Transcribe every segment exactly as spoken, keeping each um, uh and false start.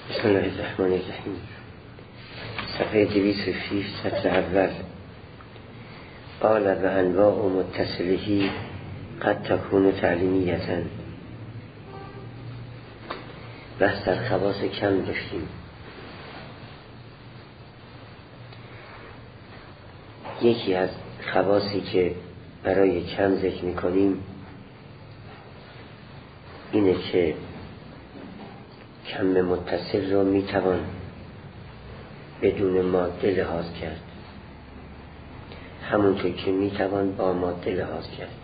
بسم الله الرحمن الرحیم. صفحه دویست و شش سطر اول. قال و انواع متصلهی قد تکون تعلیمیتا. بحث در خواص کم داشتیم. یکی از خواصی که برای کم ذکر میکنیم اینه که کم متصل رو میتوان بدون ماده لحاظ کرد، همونطور که میتوان با ماده لحاظ کرد.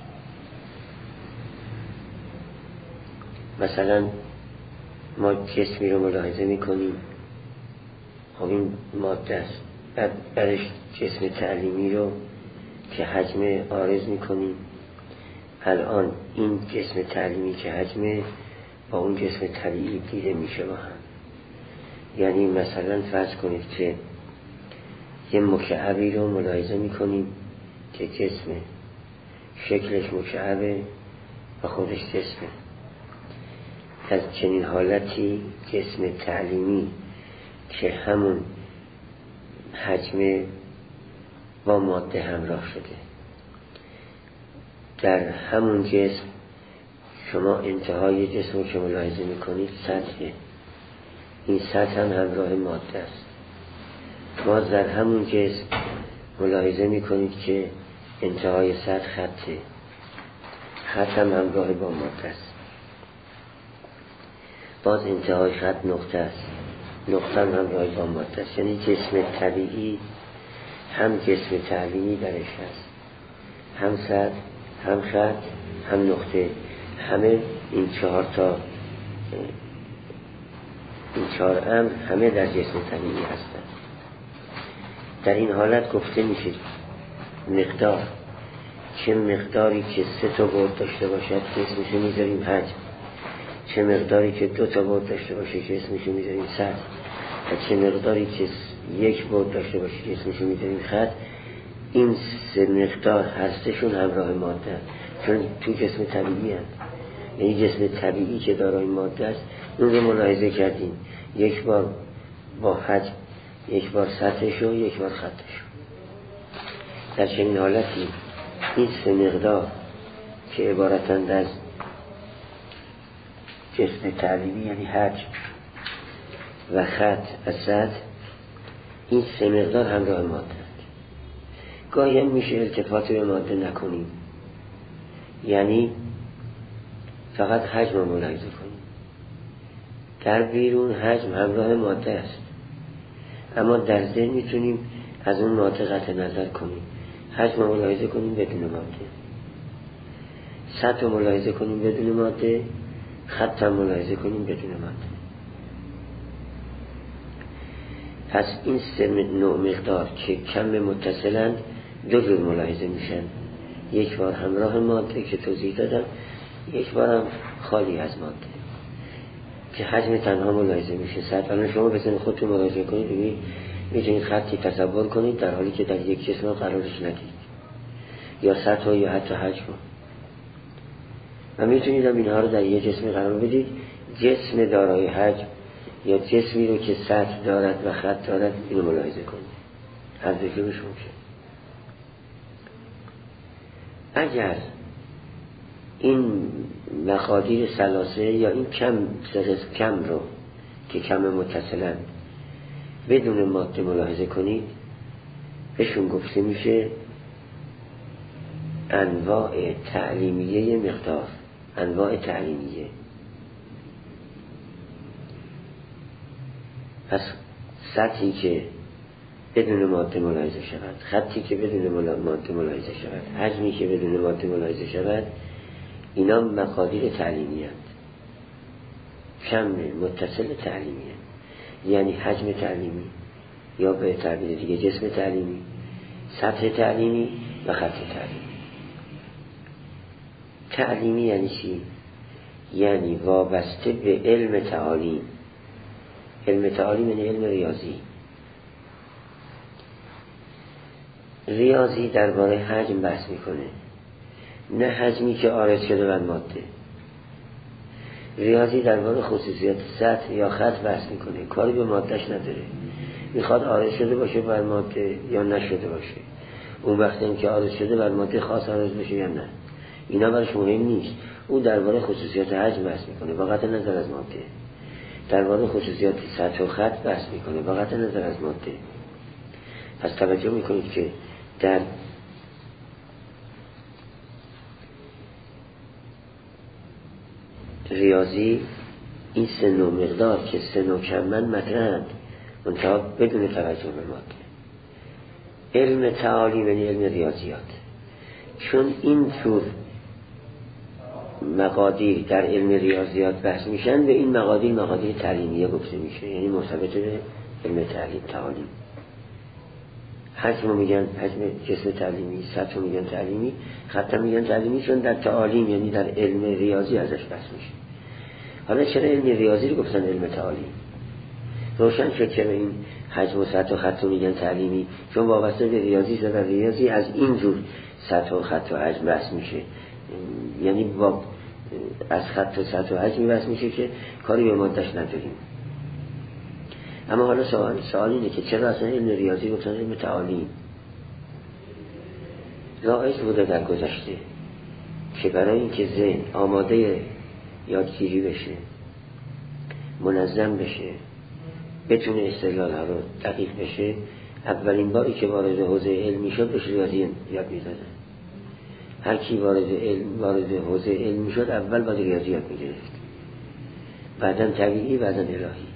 مثلا ما جسمی رو ملاحظه میکنیم، خب این ماده است. بعد برش جسم تعلیمی رو که حجم عارض میکنیم. الان این جسم تعلیمی که حجم با اون جسم طبیعی دیده میشه با هم. یعنی مثلا فرض کنید که یه مکعبی رو ملاحظه میکنیم که جسم شکلش مکعبه و خودش جسمه. در چنین حالتی جسم تعلیمی که همون حجم با ماده همراه شده، در همون جسم شما انتهای جسم رو که ملاحظه میکنید سطحه، این سطح هم همراه ماده است. ما در همون جسم ملاحظه میکنید که انتهای سطح خطه، خط هم همراه با ماده است. باز انتهای خط نقطه است، نقطه هم همراه با ماده است. یعنی جسم طبیعی هم جسم تعلیمی درش هست، هم سطح، هم خط، هم نقطه. همه این چهار تا این چهار امر همه در جسم طبیعی هستند. در این حالت گفته میشه مقدار، چه مقداری که سه تا بعد داشته باشد که اسمشو میذاریم حجم، چه مقداری که دو تا بعد داشته باشه که اسمشو میذاریم سطح، و چه مقداری که یک بعد داشته باشه که اسمشو میذاریم خط. این سه مقدار هر سهشون همراه ماده هست، چون تو جسم طبیعی هست. یعنی جسم طبیعی که دارای ماده است اون رو ملاحظه کردیم، یک بار با حجم، یک بار سطحش و یک بار خطش. در چنین حالتی این سه مقدار که عبارتند از جسم تعلیمی یعنی حجم و خط و سطح، این سه مقدار همراه ماده است. گاهی هم میشه التفات به ماده نکنیم، یعنی فقط حجم رو ملاحظه کنیم. در بیرون حجم همراه ماده است، اما در ذهن میتونیم از اون ماده قطع نظر کنیم. حجم رو ملاحظه کنیم بدون ماده، سطح رو ملاحظه کنیم بدون ماده، خط هم ملاحظه کنیم بدون ماده. پس این سه نوع مقدار که کم متصلند دو جور ملاحظه میشن، یک بار همراه ماده که توضیح دادم، یک بار هم خالی از ماده که حجم تنها ملاحظه میشه. سطح الان شما بزنید خودتون ملاحظه کنید، ببینید میتونید خطی تصور کنید در حالی که در یک جسم قرارش ندید، یا سطح یا حتی حجم، و میتونید هم اینها رو در یک جسم قرار بدید. جسم دارای حجم یا جسمی رو که سطح دارد و خط دارد اینو ملاحظه کنید. هر دو جورش ممکن. اگر این مقادیر ثلاثه یا این کم سرس کم رو که کم متصلن بدون ماده ملاحظه کنید، بهشون گفته میشه انواع تعلیمیه مقدار، انواع تعلیمیه. پس سطحی که بدون ماده ملاحظه شود، خطی که بدون ماده ملاحظه شود، حجمی که بدون ماده ملاحظه شود، اینا مقادیر تعلیمی هست. کم متصل تعلیمی هست. یعنی حجم تعلیمی، یا به تعبیر دیگه جسم تعلیمی، سطح تعلیمی و خط تعلیمی. تعلیمی یعنی چی؟ یعنی وابسته به علم تعالیم. علم تعالیم یعنی علم ریاضی. ریاضی درباره حجم بحث میکنه، نه حجمی که عارض شده بر ماده. ریاضی درباره خصوصیات سطح یا خط بحث میکنه، کاری به مادهش نداره، میخواد عارض شده باشه بر ماده یا نشده باشه. اون وقتی هم که عارض شده بر ماده خاص عارض بشه یا نه، اینا برش مهم نیست. او درباره خصوصیات حجم بحث میکنه با قطع نظر از ماده، درباره خصوصیات سطح و خط بحث میکنه با قطع نظر از ماده. پس توجه میکنید که در ریاضی این سه نوع مقدار که سه نوع کمن مطرحند، منتها بدون توجه به ماده. علم تعالیم یعنی علم ریاضیات، چون این طور مقادیر در علم ریاضیات بحث میشن، به این مقادیر مقادیر تعلیمیه گفته میشه، یعنی مرتبط به علم تعلیم تعالیم. حجم میگن حجم جسم تعلیمی، سطح میگن تعلیمی، خط میگن تعلیمی، چون در تعالیم یعنی در علم ریاضی ازش بحث میشه. حالا چرا علم ریاضی رو گفتن علم تعالیم؟ روشن شد چرا این حجم و سطح و خط میگن تعلیمی، چون وابسته به ریاضی است. در ریاضی از این جور سطح و خط و حجم بحث میشه، یعنی با از خط و سطح و حجم بحث میشه که کاری به مادهش نداریم. اما حالا سوال سوال اینه که چرا اصلا علم ریاضی گفتن علم تعالیم؟ رایج بوده در گذشته که برای اینکه ذهن آماده یادگیری بشه، منظم بشه، بتونه استدلال‌ها رو دقیق بشه، اولین باری که وارد حوزه علمی شد بهش ریاضی یاد میدادن. هر کی وارد علم وارد حوزه علمی شد اول باید ریاضی یاد میگرفت، بعدن طبیعی، بعدن الهی.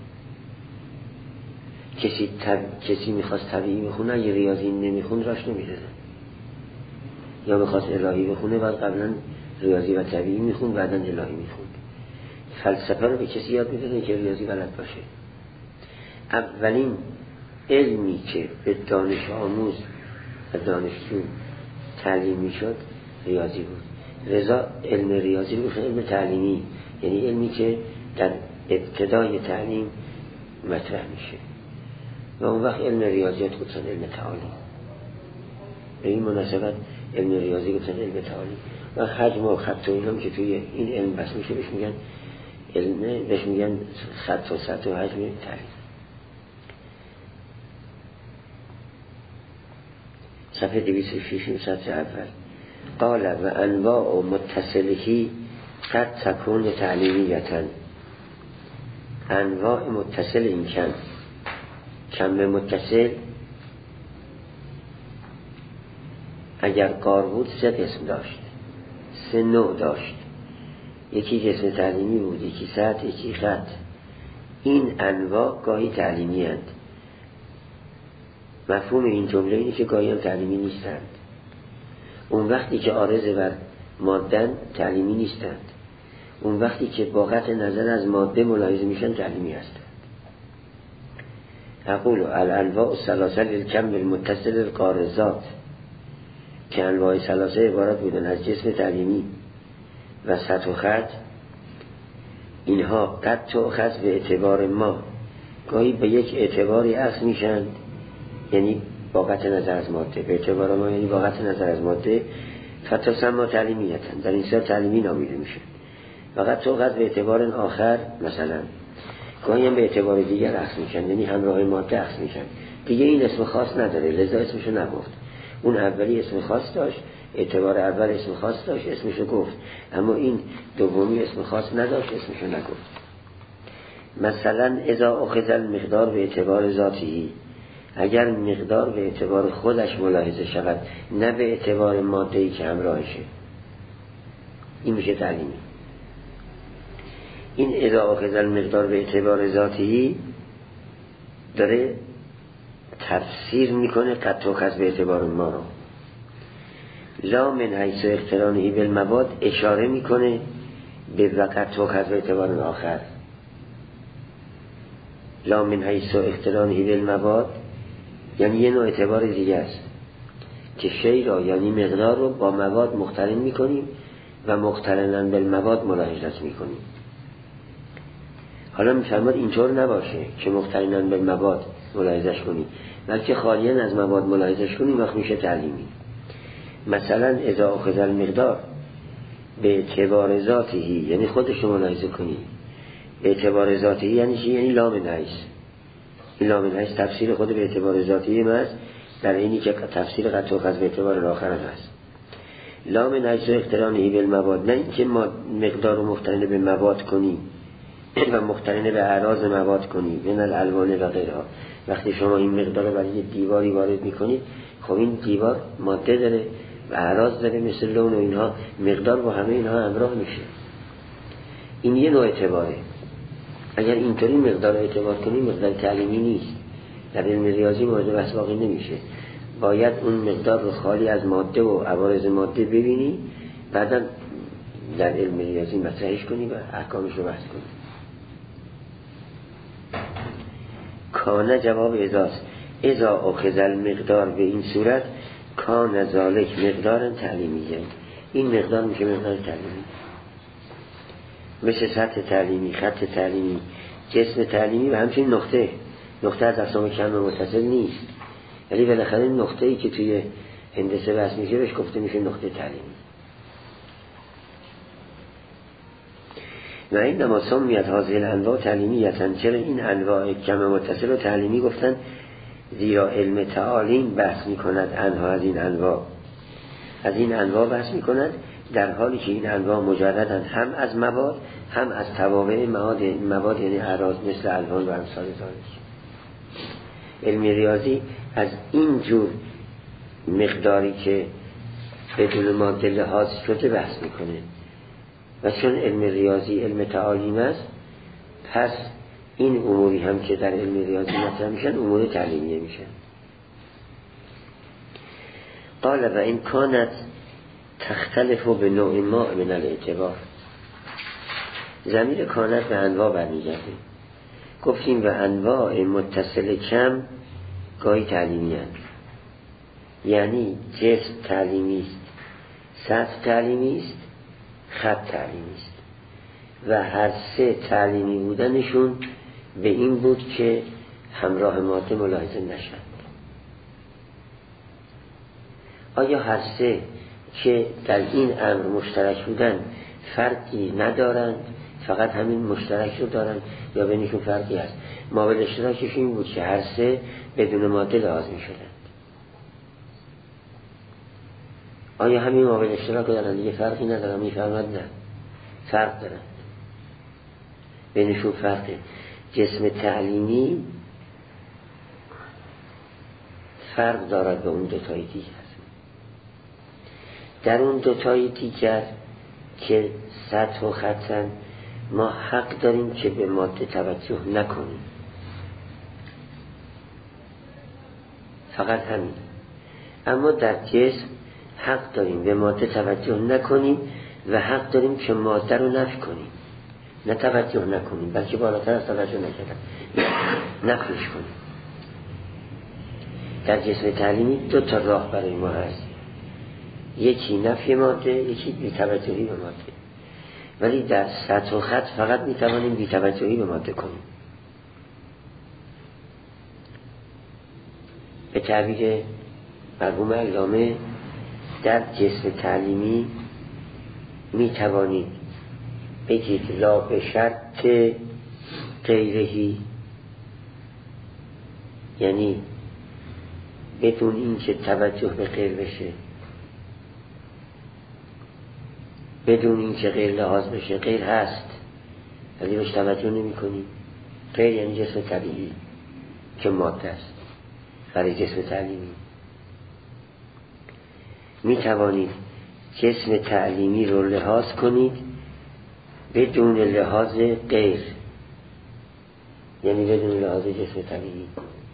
کسی تب... کسی میخواست طبیعی بخونه اگه ریاضی نمیخون راش نمیدادن، یا میخواست الهی بخونه بعد قبلا ریاضی و طبیعی میخون بعدن الهی میخون. فلسفه رو به کسی یاد میدادن که ریاضی بلد باشه. اولین علمی که به دانش آموز و دانشجو تعلیم میشد ریاضی بود. رضا علم ریاضی رو علم تعلیمی، یعنی علمی که در ابتدای تعلیم مطرح میشه، و اون وقت علم ریاضیات گفتن علم تعالیم. به این مناسبت علم ریاضی گفتن علم تعالیم. و حجم و خط و اینام که توی این علم بس میشه بهش میگن علم، بهش میگن خط و سطح و حجم تعلیم. صفحه دویست و شش سطر اول. قال و انواع متصلهی قد تکون تعلیمیتن. انواع متصل این کم کم به متصل اگر قار بود سه قسم داشت، سه نوع داشت. یکی جسم تعلیمی بود، یکی سطح، یکی خط. این انواع گاهی تعلیمی هستند. مفهوم این جمله اینه که گاهی هم تعلیمی نیستند. اون وقتی که عارض بر مادن تعلیمی نیستند، اون وقتی که با قطع نظر از ماده ملاحظه میشن تعلیمی هستند. اقول الانواع الثلاثه للکم بالمتصل القارضات، که انواع ثلاثه عبارت بودن از جسم تعلیمی و سطح و خط. اینها قد تؤخذ به اعتبار ما، گاهی به یک اعتباری اخذ میشن، یعنی با قطع نظر از ماده، به اعتبار ما یعنی با قطع نظر از ماده. فتسمى تعلیمیتن، در این صورت تعلیمی نامیده میشه. و قد تؤخذ به اعتبار آخر، مثلا گاهی هم به اعتبار دیگر اخذ میشن، یعنی همراه ماده اخذ میشن. دیگه این اسم خاص نداره، لذا اسمشو نگفت. اون اولی اسم خاص داشت، اعتبار اول اسم خاص داشت، اسمشو گفت. اما این دومی اسم خاص نداشت، اسمشو نگفت. مثلا اذا اخذ المقدار به اعتبار ذاتی، اگر مقدار به اعتبار خودش ملاحظه شود، نه به اعتبار ماده‌ای که همراهشه، این میشه تعلیمی. این اذا اخذ المقدار به اعتبار ذاتی داره تفسیر میکنه قد تؤخذ به اعتبار ما رو. لا من حیث اقترانه بالمواد اشاره میکنه به قد تؤخذ به اعتبار آخر. لا من حیث اقترانه بالمواد یعنی یه نوع اعتبار دیگه است که شی را یعنی مقدار رو با مواد مقترن میکنیم و مقترنن بالمواد ملاحظت میکنیم. حالا میفرماد اینطور نباشه که مقترنن بالمواد ملاحظش کنیم، بلکه خالیاً از مواد ملاحظش کنیم، وقت میشه تعلیمی. مثلا اذا اخذ المقدار به اعتبار ذاتی، یعنی خودش رو ملاحظه کنیم، به اعتبار ذاتی یعنی چی؟ یعنی لام نهیست. این لام نهیست تفسیر خود به اعتبار ذاتی ما است، در اینی که تفسیر قد تؤخذ به اعتبار آخر است. لام نهیست و اقترانه بالمواد، نه اینکه ما مقدار رو مقترن به مواد کنیم و مقترن به اعراض مواد کنیم من الالوان و غیرها. وقتی شما این مقدار رو برای دیواری وارد میکنید، خب این دیوار ماده داره و اعراض داره مثل لون و اینها، مقدار با همه اینها همراه میشه. این یه نوع اعتباره. اگر اینطوری مقدار اعتبار کنیم مقدار تعلیمی نیست، در علم ریاضی مورد بحث واقع نمیشه. باید اون مقدار رو خالی از ماده و عوارض ماده ببینی، بعدا در علم ریاضی مطرحش کنی و احکامش رو بحث کنی. کانه جواب ازاست. ازا اخذ المقدار به این صورت کان ذالک مقدار تعلیمی. این مقدار میشه مقدار تعلیمی، مثل سطح تعلیمی، خط تعلیمی، جسم تعلیمی و همچنین نقطه. نقطه از اقسام کم متصل نیست، ولی بالاخره نقطه ای که توی هندسه بحث میشه بهش گفته میشه نقطه تعلیمی. و این نما سمیت هذه الانواع تعلیمیتن. چرا این انواع کم متصل و تعلیمی گفتن؟ زیرا علم تعالیم بحث میکند انها از این انواع از این انواع بحث میکند، در حالی که این انواع مجردند هم از مواد هم از توابع مواد، مواد یعنی اعراض مثل الوان و امثال ذالک. علم ریاضی از این جور مقداری که بدون ماده لحاظ شده بحث میکنه و چون علم ریاضی علم تعالیم است، پس این اموری هم که در علم ریاضی مطرح میشن امور تعلیمیه میشن. قال و این کانت تختلف به نوع ما من الاعتبار. ضمیر کانت به انواع برمیگرده. گفتیم و انواع متصل کم گاهی تعلیمی هست، یعنی جسم تعلیمی است، سطح تعلیمی است، خط تعلیمی است و هر سه تعلیمی بودنشون به این بود که همراه ماده ملاحظه نشد. آیا هر سه که در این امر مشترک بودن فرقی ندارند، فقط همین مشترک رو دارند، یا بینشون فرقی هست؟ مابل اشتراکش این بود که هر سه بدون ماده لحاظ می شدند. آیا همین مابل اشتراک رو دارند دیگه فرقی ندارند؟ می فرمد نه، فرق دارند، بینشون فرقه. جسم تعلیمی فرق دارد به اون دوتای دیگر. در اون دوتای دیگر که سطح و خطن ما حق داریم که به ماده توجه نکنیم، فقط همین. اما در جسم حق داریم به ماده توجه نکنیم و حق داریم که ماده رو نفی کنیم، نه توجه نکنیم بلکه بالاتر از توجه نکردن نفیش کنیم. در جسم تعلیمی دو تا راه برای ما هست، یکی نفی ماده، یکی بی‌توجهی به ماده. ولی در سطح و خط فقط میتوانیم بی‌توجهی به ماده کنیم. به تعبیر مرحوم علامه در جسم تعلیمی میتوانید بگید لا به شرط غیرهی، یعنی بدون این که توجه به غیر بشه، بدون این که غیر لحاظ بشه. غیر هست ولی بهش توجه نمی کنیم. غیر یعنی جسم طبیعی که ماده است. برای جسم تعلیمی می توانید جسم تعلیمی رو لحاظ کنید بدون لحاظ غیر، یعنی بدون لحاظ جسم طبیعی،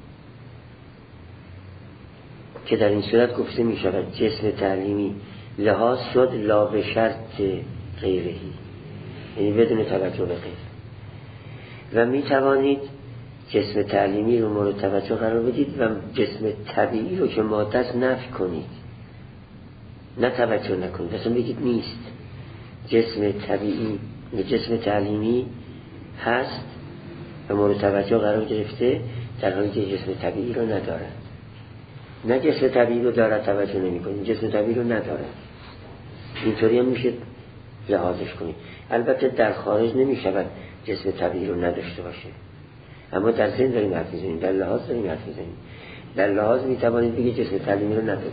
که در این صورت گفته می شود جسم تعلیمی لحاظ شد لا به شرط غیرهی، یعنی بدون توجه به غیر. و می توانید جسم تعلیمی رو مورد توجه قرار بدید و جسم طبیعی رو که ماده است نفی کنید، نه توجه نکنید، اصلا بگید نیست. جسم طبیعی و جسم تعلیمی هست و مورد توجه قرار گرفته، در حالی که جسم طبیعی رو ندارد. نه جسم طبیعی رو دارد توجه نمی کنید، جسم طبیعی رو ندارد. اینطوری هم میشه لحاظش کنید. البته در خارج نمی شود جسم طبیعی رو نداشته باشه. اما در ذهن داریم حرف میزنیم، در لحاظ داریم حرف میزنیم. در لحاظ میتوانید بگید جسم تعلیمی رو نداره.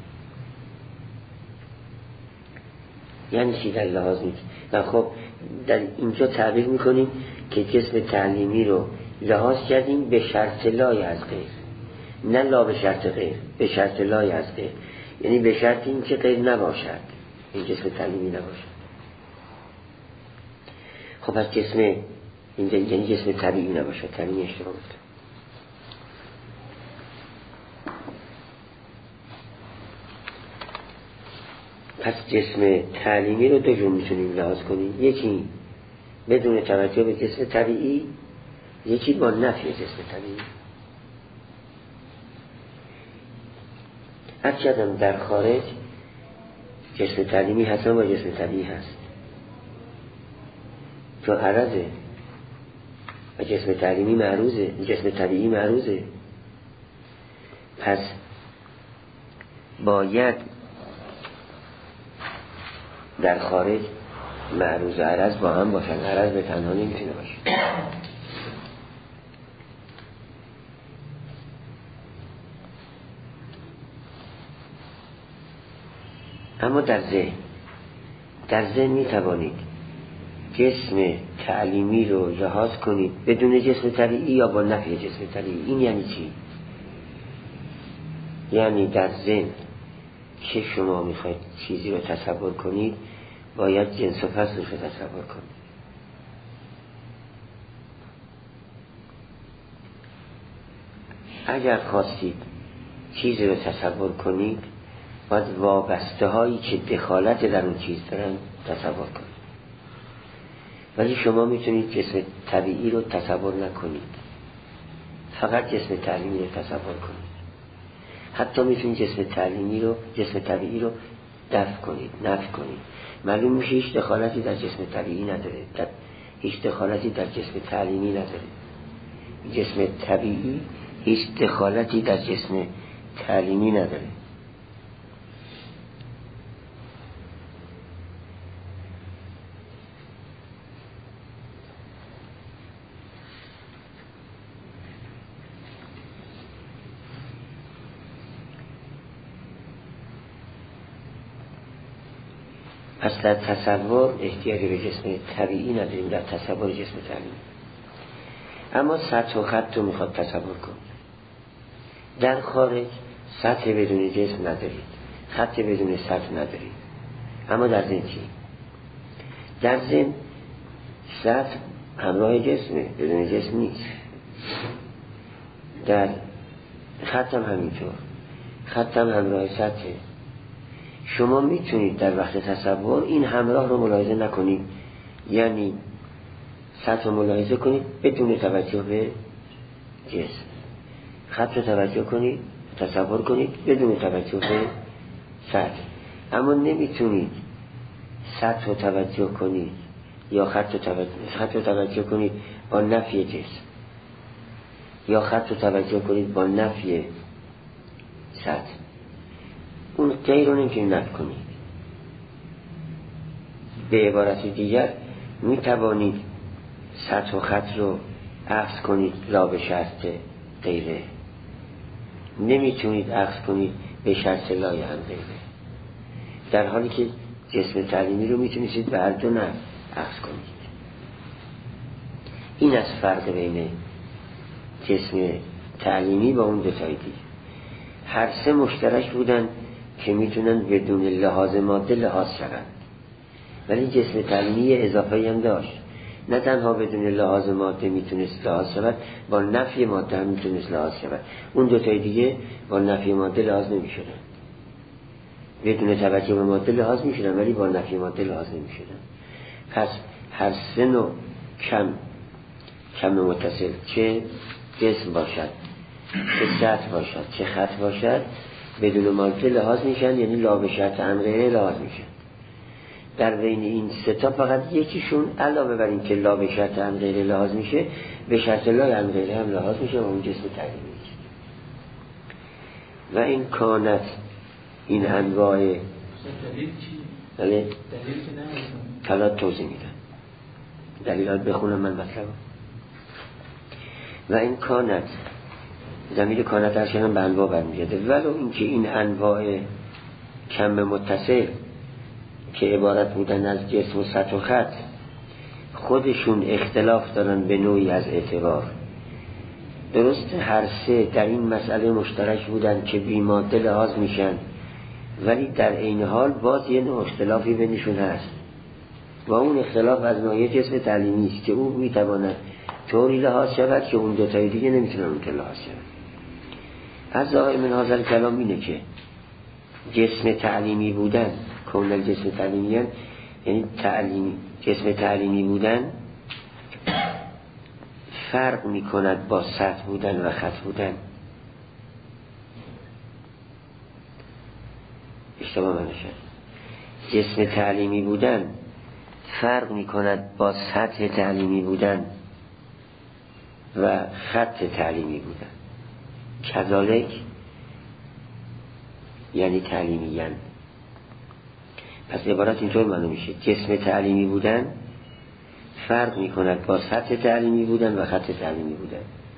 یعنی چی در لحاظ میگه؟ و خب در اینجا تعبیر میکنیم که جسم تعلیمی رو لحاظ کردیم به شرط لای از غیر، نه لا به شرط غیر، به شرط لای از غیر، یعنی به شرط این که غیر نباشد، این جسم تعلیمی نباشد. خب از جسم اینجا یعنی جسم طبیعی نباشد، تعلیمی اشتباه بود. پس جسم تعلیمی رو دو جور میتونیم لحاظ کنیم، یکی بدون توجه به جسم طبیعی، یکی با نفی جسم طبیعی. هرچند در خارج جسم تعلیمی حتما با جسم طبیعی هست، چون عرضه و جسم تعلیمی معروضه، جسم طبیعی معروضه. پس باید در خارج معروض و عرض با هم باشن، عرض به تنها نمیتونه باشه. اما در ذهن در ذهن میتوانید جسم تعلیمی رو لحاظ کنید بدون جسم طبیعی یا با نفی جسم طبیعی. این یعنی چی؟ یعنی در ذهن که شما میخواید چیزی رو تصور کنید باید جنس و فصلش رو تصور کنید. اگر خواستید چیزی رو تصور کنید باید وابسته هایی که دخالت در اون چیز دارن تصور کنید. ولی شما میتونید جسم طبیعی رو تصور نکنید، فقط جسم تعلیمی رو تصور کنید. حتی میتونید جسم تعلیمی رو جسم طبیعی رو دفع کنید، نفی کنید. معلوم میشه هیچ دخالتی در جسم طبیعی نداره، در هیچ دخالتی در جسم تعلیمی نداره. جسم طبیعی هیچ دخالتی در جسم تعلیمی نداره. پس در تصور احتیاجی به جسم طبیعی نداریم، در تصور جسم تعلیمی. اما سطح و خط رو میخواد تصور کن. در خارج سطح بدون جسم ندارید، خط بدون سطح ندارید. اما در ذهن چی؟ در ذهن سطح همراه جسمه، بدون جسم نیست. در خط هم همینطور، خط هم همراه سطحه. شما میتونید در وقت تصور این همراه رو ملاحظه نکنید، یعنی سطح رو ملاحظه کنید بدون توجه به جسم. خط رو توجه کنید، تصور کنید بدون توجه به سطح. اما نمیتونید سطح رو توجه کنید یا خط رو توجه, خط رو توجه کنید با نفی جسم، یا خط رو توجه کنید با نفی سطح. اون غیر رو نمیتونید نفی کنید. به عبارت دیگر می توانید سطح و خط رو عکس کنید لا به شرط غیره، نمیتونید عکس کنید به شرط لای هم غیره. در حالی که جسم تعلیمی رو میتونید به هر دو نه عکس کنید. این از فرق بین جسم تعلیمی با اون دو تایی دیگه. هر سه مشترک بودن که میتونن بدون لحاظ ماده لحاظ شوند، ولی جسم تعلیمی اضافه هم داشت. نه تنها بدون لحاظ ماده میتونست لحاظ شود، با نفی ماده هم میتونست لحاظ شود. اون دوتای دیگه با نفی ماده لحاظ نمیشدن. بدون توجه به ماده لحاظ میشدن ولی با نفی ماده لحاظ نمیشدن. پس هر سه نوع کم کم متصل، چه جسم باشد، چه سطح باشد، چه خط باشد، بدون ماده لحاظ میشن، یعنی لا به شرط هم غیره لحاظ میشن. در بین این سه تا فقط یکیشون علاوه بر این که لا به شرط هم غیره لحاظ میشه، به شرط لا هم غیره هم لحاظ میشه و اون جسم تعلیمی میشه. و این کانت این انواع دلیل چی؟ بله دلیل که نمیدونم حالا توضیح میدم. دلیلات بخونم من مطلب و این کانت ضمیر کانت هرشنم به انواع برمیگرده، ولو اینکه این انواع کم متصل که عبارت بودن از جسم و سطح و خط خودشون اختلاف دارن به نوعی از اعتبار. درست هر سه در این مسئله مشترک بودن که بی ماده لحاظ میشن، ولی در این حال باز یه نوع اختلافی بینشون هست و اون اختلاف از نوعی جسم تعلیمی است که او میتواند طوری لحاظ شود که اون دوتای دیگه نمیتونن اون که لحاظ شود. از ظاهر من حاضر کلام اینه که جسم تعلیمی بودن کاملا جسم تعلیمی هن. یعنی تعلیمی جسم تعلیمی بودن فرق میکند با سطح بودن و خط بودن. اشتباه من شد. جسم تعلیمی بودن فرق میکند با سطح تعلیمی بودن و خط تعلیمی بودن. کذالک یعنی تعلیمی هن. پس عبارت اینطور معلوم میشه جسم تعلیمی بودن فرق میکند با سطح تعلیمی بودن و خط تعلیمی بودن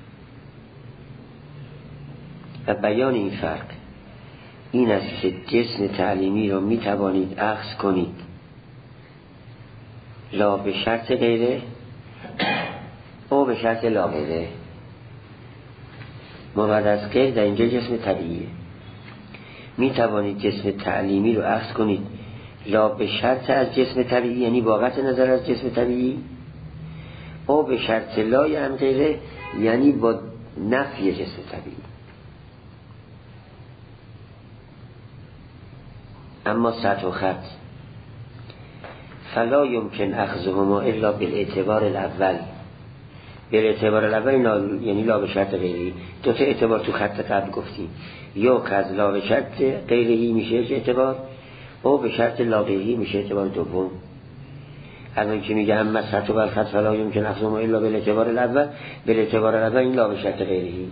و بیان این فرق این است که جسم تعلیمی را میتوانید اخذ کنید لا به شرط غیره او به شرط لا غیره. ما بعد از غیر در اینجا جسم طبیعیه، میتوانید جسم تعلیمی رو اخذ کنید لا به شرط از جسم طبیعی یعنی با قطع نظر از جسم طبیعی، او به شرط لا یعنی غیره یعنی با نفی جسم طبیعی. اما سطح و خط فلا یمکن اخذهما الا بالاعتبار الاول. بالاعتبار الاول یعنی لا به شرط غیری. دو تا اعتبار تو خط قبل گفتیم، یا که لا به شرط غیری میشه اعتبار، او به شرط لا غیری میشه اعتبار دوم. الان که میگه اما سطح و الخط فلا یمکن اخذهما الا بالاعتبار الاول، بالاعتبار الاول این لا به شرط غیری.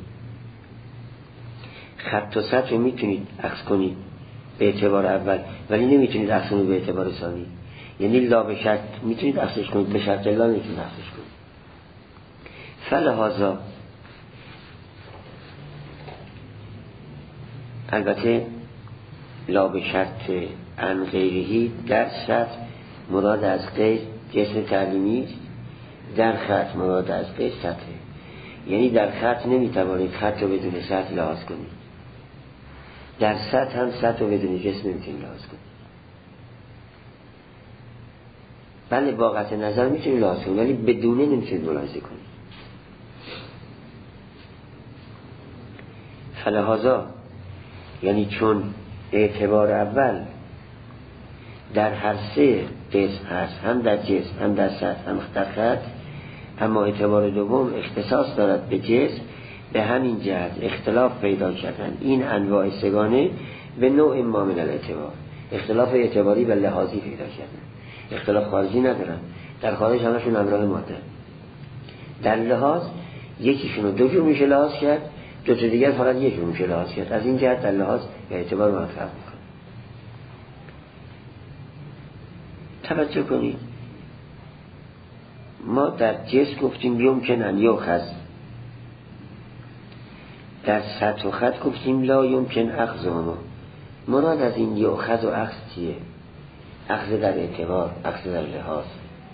خط و سطح رو میتونید اخذ کنید به اعتبار اول ولی نمیتونید اخذ کنید به اعتبار ثانی. یعنی لا به شرط میتونید اخذش کنید، به شرط لا نمیتونید اخذش کنید. فلهذا البته لا به شرط عن غیرهی در سطح مراد از غیر جسم تعلیمی است، در خط مراد از غیر سطح. یعنی در خط نمیتوانید خط رو بدون سطح لحاظ کنید، در سطح هم سطح رو بدون جسم نمیتونید لحاظ کنید. بله با قطع نظر میتونید لحاظ کنید ولی بدونه نمیتونید ملاحظه کنید. فلهذا یعنی چون اعتبار اول در هر سه قسم هست، هم در جسم هم در سطح هم در خط، اما اعتبار دوم اختصاص دارد به جسم، به همین جهت اختلاف پیدا کردن این انواع سگانه به نوع ما من الاعتبار. اختلاف اعتباری و لحاظی پیدا کردن، اختلاف خارجی ندارن. در خارج همشون امراه ماده. در لحاظ یکیشون رو دو جور میشه لحاظ کرد، دو تا دیگر فقط یک جور میشه لحاظ کرد. از این جهت در لحاظ به اعتبار ما فرق میکنه. توجه کنید ما در جسم گفتیم یمکنن یؤخذ، در سطح و خط گفتیم لا یمکن اخذهما. مراد از این یؤخذ و اخذ چیه؟ اخذ در اعتبار، اخذ در لحاظ.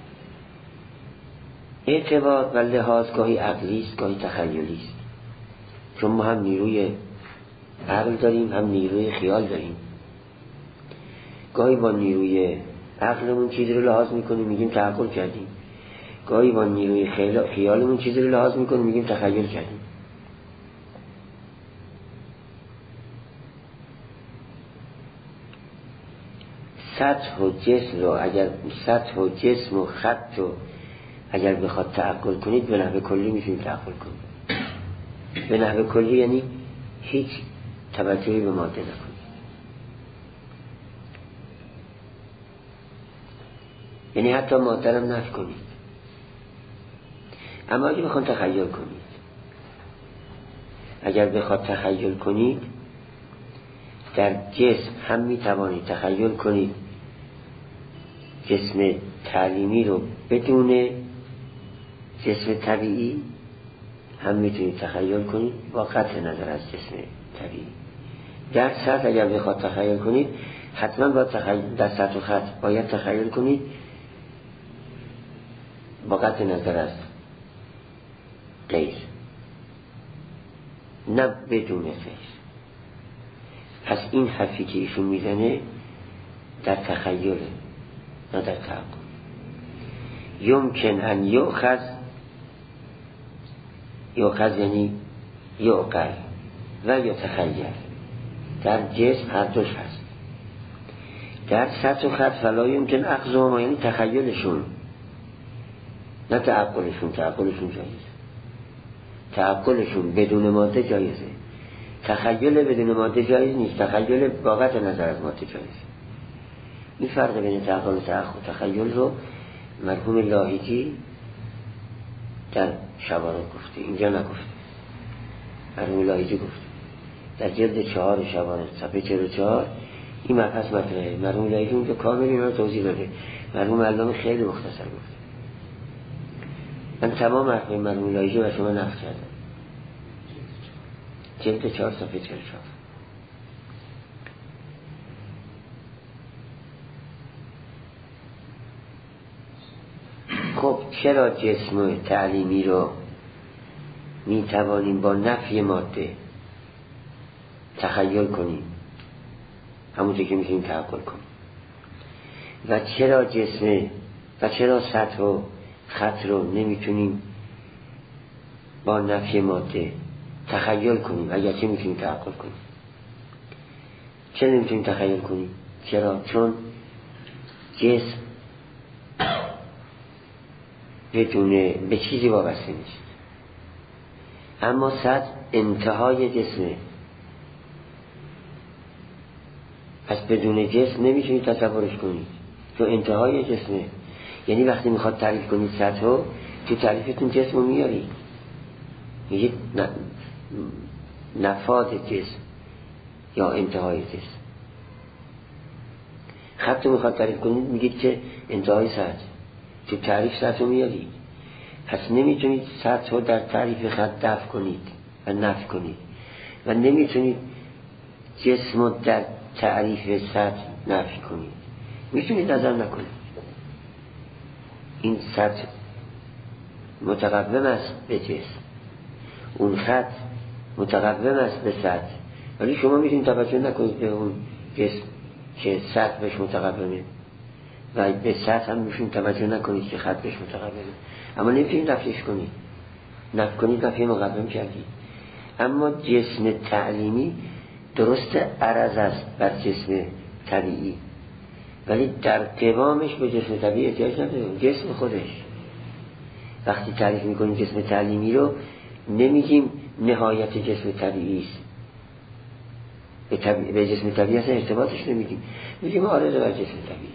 اعتبار و لحاظ گاهی عقلی است گاهی تخیلی است، چون ما هم نیروی عقل داریم هم نیروی خیال داریم. گاهی با نیروی عقلمون چیزی رو لحاظ میکنیم میگیم تعقل کردیم، گاهی با نیروی خیالمون چیزی رو لحاظ میکنیم میگیم تخیل کردیم. سطح و جسم رو اگر سطح و جسم و خط رو اگر بخواد تعقل کنید به نحو کلی میتونید تعقل کنید. به نحو کلی یعنی هیچ توجهی به ماده نکنید، یعنی حتی ماده رو نفی کنید. اما اگر بخواد تخیل کنید، اگر بخواد تخیل کنید در جسم هم میتوانید تخیل کنید جسم تعلیمی رو بدون جسم طبیعی هم میتونید تخیل کنید با قطع نظر از جسم طبیعی. در سطح اگر بخواد تخیل کنید حتما با تخیل در سطح و خط باید تخیل کنید با قطع نظر از غیر، نه بدون غیر. پس این حرفی که ایشون میزنه در تخیله نه در تعقل. یمکن ان یؤخذ، یؤخذ یعنی یعقل و یتخیل، در جسم هر دوش هست. در سطح و خط فلا یمکن اخذهما، یعنی تخیلشون نه تعقلشون. تعقلشون جایزه، تعقلشون بدون ماده جایزه، تخیل بدون ماده جایز نیست. تخیل با قطع نظر از ماده جایزه. این فرق بین تعقل و تخیل رو مرحوم لاهیجی در شوارع گفته، اینجا نگفته. مرحوم لاهیجی گفته در جلد چهار شوارع صفحه چهل و چهار این مبحث مطرحه. مرحوم لاهیجی اونجا کامل این رو توضیح داده، مرحوم علامه خیلی مختصر گفته. من تمام حرف مرحوم لاهیجی و شما نقل کردم، جلد چهار صفحه چهل و چهار. خب چرا جسم تعلیمی رو می توانیم با نفی ماده تخیل کنیم همونطور که میتونیم تعقل کنیم، و چرا جسم و چرا سطح و خط رو نمیتونیم با نفی ماده تخیل کنیم اگرچه میتونیم تعقل کنیم؟ چرا نمیتونیم تخیل کنیم؟ چرا؟ چون جسم بدون به چیزی وابسته نیست، اما سطح انتهای جسمه. پس بدون جسم نمیتونید تصورش کنید، تو انتهای جسمه. یعنی وقتی میخواد تعریف کنید سطح رو، تو تعریفتون جسم رو میاری، میگید نفاذ جسم یا انتهای جسم. خط رو میخواد تعریف کنید میگید که انتهای سطح، تو تعریف سطح رو میاری. پس نمیتونید سطح رو در تعریف خط دفع کنید و نفی کنید، و نمیتونید جسم رو در تعریف سطح نفی کنید. میتونید نظر نکنید. این سطح متقوم است به جسم، اون خط متقوم است به سطح، ولی شما میتونید توجه نکنید به اون جسم که سطح بهش متقومه، و به سطح هم میتونید توجه نکنید که خط بهش متقومه، اما نمیتونید نفیش کنید. نفی کنید نفی مقوم کردید. اما جسم تعلیمی درست عرض است بر جسم طبیعی، ولی در قوامش به جسم طبیعی احتیاج نداره. جسم خودش وقتی تعریف میکنیم جسم تعلیمی رو، نمیگیم نهایت جسم طبیعی است، به, طبیع... به جسم طبیعی اصلا ارتباطش نمیگیم، میگیم عارضه بر جسم طبیعی.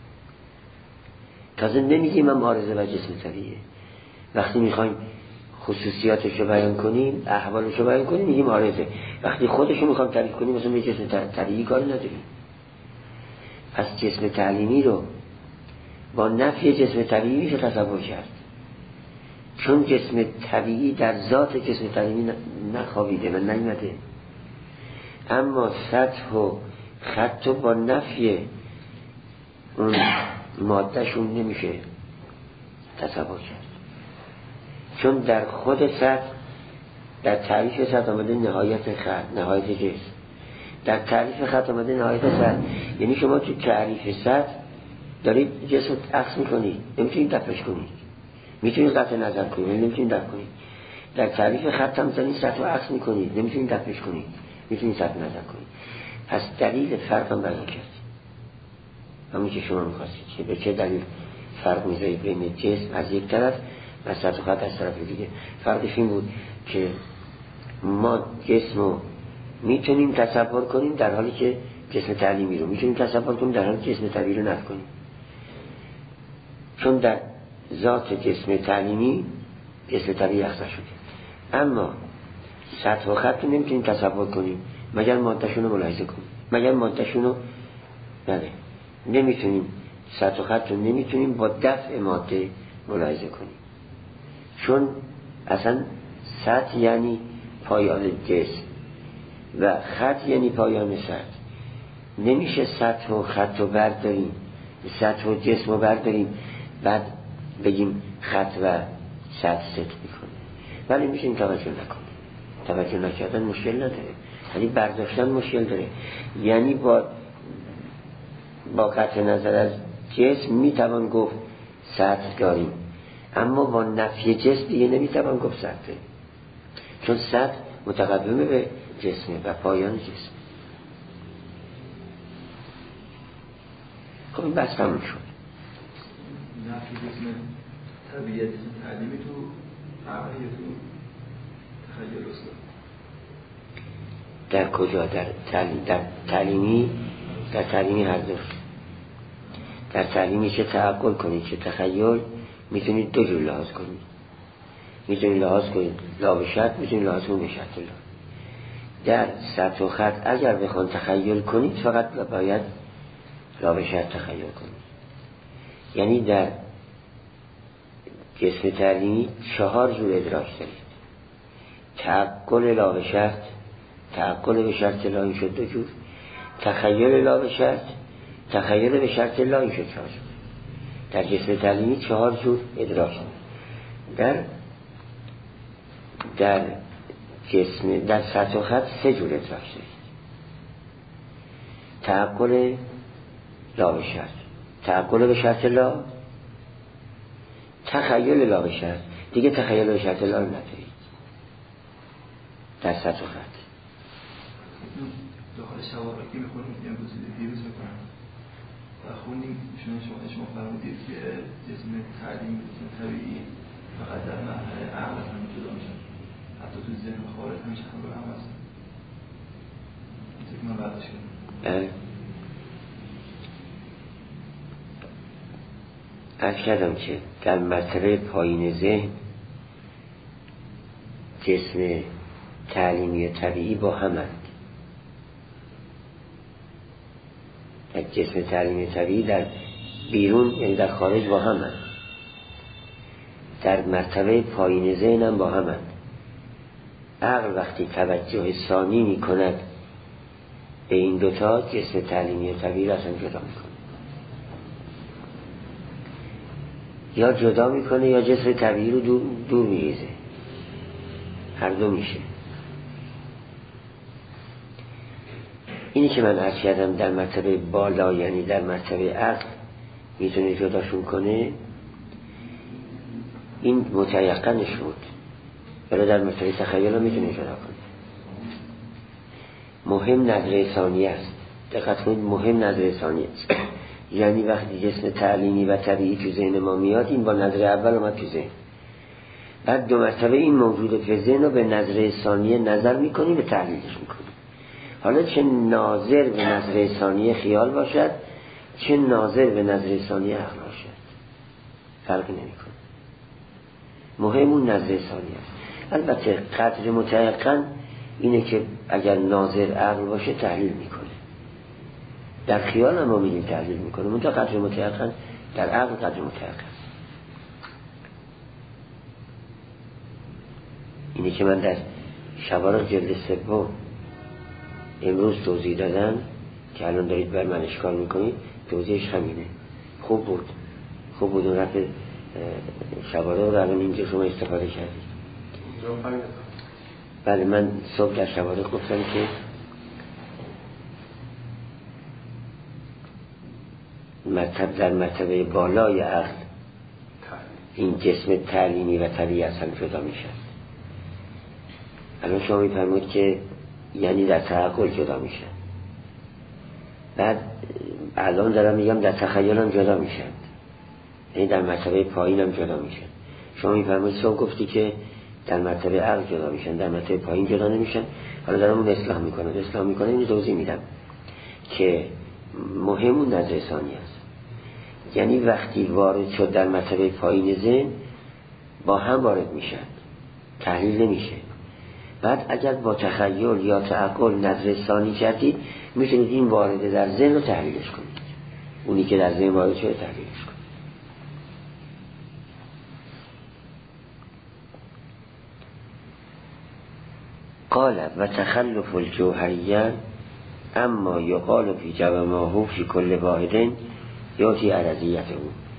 تازه نمیگیم هم عارضه بر جسم طبیعی. وقتی میخوایم خصوصیاتش رو بیان کنیم، احوالش رو بیان کنیم، میگیم عارضه. وقتی خودش رو میخوایم تعریف کنیم مثلا به جسم طبیعی کار نداریم. پس جسم تعلیمی رو با نفی جسم طبیعی میشه تصور کرد، چون جسم طبیعی در ذات جسم طبیعی نخوابیده و نیامده. اما سطح و خط با نفی اون مادهشون نمیشه تصور کرد، چون در خود سطح، در تعریف سطح آمده نهایت خط، نهایت جسم. در تعریف خط آمده نهایت سطح. یعنی شما تو تعریف سطح دارید جسم عکس میکنید، نمیتونید دفعش کنید. میتونید قطع نظر کنید، نمیتونید دفع کنید. در تعریف خط هم دارید سطح رو عکس میکنید، نمیتونید دفعش کنید، میتونید سطح نظر کنید. پس دلیل فرق هم بیان کرد، همون که شما میخواستید که به چه دلیل فرق میذارید بین جسم از یک طرف و سطح خط از طرف دیگه. فرقش این بود که ما جسم رو میتونیم تصور کنیم در حالی که جسم تعلیمی رو میتونیم تصور کنیم در حالی که جسم طبیعی رو نفی کنیم، چون در ذات جسم تعلیمی جسم طبیعی اخذ شده. اما سطح و خط رو نمیتونیم تصور کنیم مگر مادهشون رو ملاحظه کنیم، مگر مادهشون رو نده. نمیتونیم سطح و خط رو نمیتونیم با دفع ماده ملاحظه کنیم، چون اصلا سطح یعنی پایان جسم و خط یعنی پایان سطح. نمیشه سطح و خط رو برداریم، سطح و جسم رو برداریم بعد بگیم خط و سطح ست میکنه. ولی میشه این توجه نکنه. توجه نکردن مشکل نداره، یعنی برداشتن مشکل داره. یعنی با با قطع نظر از جسم میتوان گفت سطح داریم، اما با نفی جسم دیگه نمیتوان گفت سطح داریم، چون سطح متقدمه به جسمه و پایان جسم. خب این بس تموم شد. نفی جسم طبیعت تعلیمی تو عقلی تو تخیل است. در کجا؟ در تعلیم، در تعلیمی، در تعلیمی هر دو. در تعلیمی چه تعقل کنید چه تخیل میتونید دو جور لحاظ کنید. میتونید لحاظ کنید لا به شرط، میتونید لحاظ کنید به شرط لا. در سطح و خط اگر بخوان تخیل کنید فقط باید لا به شرط تخیل کنید. یعنی در جسم تعلیمی چهار جور ادراک دارید. تعقل لا به شرط، تعقل به شرط لا، این شد دو جور. تخیل لا به شرط، تخیل به شرط لا، این شد چهار جور. در جسم تعلیمی چهار جور ادراک در در جسم در سطح و خط سه جور ادراک دارید. تعقل لا به شرط، تعقل به شرط لا، تخیل لا به شرط. دیگه تخیل به شرط لا رو ندارید در سطح و خط. داخل شواهد که میخونیم امروز دیروز میکنم و خوندیم شما شما شما فرمودید که جسم تعلیم جسم طبیعی فقط در مرحله عقل هم جدا میشن، حتی تو ذهن و خارج همیشه همراه هم هستن. این من برداشت کردم. عرض کردم که در مرتبه پایین ذهن جسم تعلیمی طبیعی با همند. در جسم تعلیمی طبیعی در بیرون یعنی در خارج با همند. در مرتبه پایین ذهن هم با همند. عقل وقتی توجه ثانی می کند به این دوتا جسم تعلیمی طبیعی را اصلا جدا می کند. یا جدا میکنه یا جسم طبیعی رو دور, دور میریزه. هر دو میشه. اینی که من عرض کردم در مرتبه بالا یعنی در مرتبه عقل میتونه جداشون کنه، این متیقنش بود، ولی در مرتبه تخیل رو میتونه جدا کنه. مهم نظر ثانیه است. دقت کنید، مهم نظر ثانیه است. یعنی وقتی جسم تعلیمی و طبیعی تو ذهن ما میاد، این با نظر اول اومد تو ذهن، بعد دو مرتبه این موجود تو ذهن رو به نظر ثانیه نظر میکنی، به تحلیلش میکنی. حالا چه ناظر به نظر ثانیه خیال باشد، چه ناظر به نظر ثانیه عقل باشد، فرق نمیکنه. مهم اون نظر ثانیه است. البته قدر متیقن اینه که اگر ناظر عقل باشه تحلیل میکنه. در خیال هم ما میگیم تحلیل میکنه، منتها قدر متیقن در عقل قدر متیقن. اینه که من در شوارق جلد سوم امروز توضیح دادم که الان دارید بر من اشکال میکنید، توضیحش همینه. خوب بود، خوب بود اون رفت شوارق رو الان اینجا شما استفاده کردید. بله، من صبح در شوارق گفتم که مرتب در مرتبه بالای عقل این جسم تعلیمی و طبیعی از هم جدا میشن. الان شما میفرمود که یعنی در تعقل جدا میشن، بعد الان دارم میگم در تخیل هم جدا میشن، یعنی در مرتبه پایین هم جدا میشن. شما میفرمود صبح گفتی که در مرتبه عقل جدا میشن، در مرتبه پایین جدا نمیشن. حالا دارم اون اصلاح میکنم اصلاح میکنم اینو توضیح میدم که مهم اون نظر ثانی است. یعنی وقتی وارد شد در مرتبه پایین ذهن با هم وارد میشن، تحلیل نمیشه. بعد اگر با تخیل یا تعقل نظر ثانی کردید، میتونید این وارد در ذهن رو تحلیلش کنید، اونی که در ذهن وارد شده تحلیلش کنید. قال و تخلف الجوهریه اما یقال فی جوامه فی کل واحد یاتی عرضیته.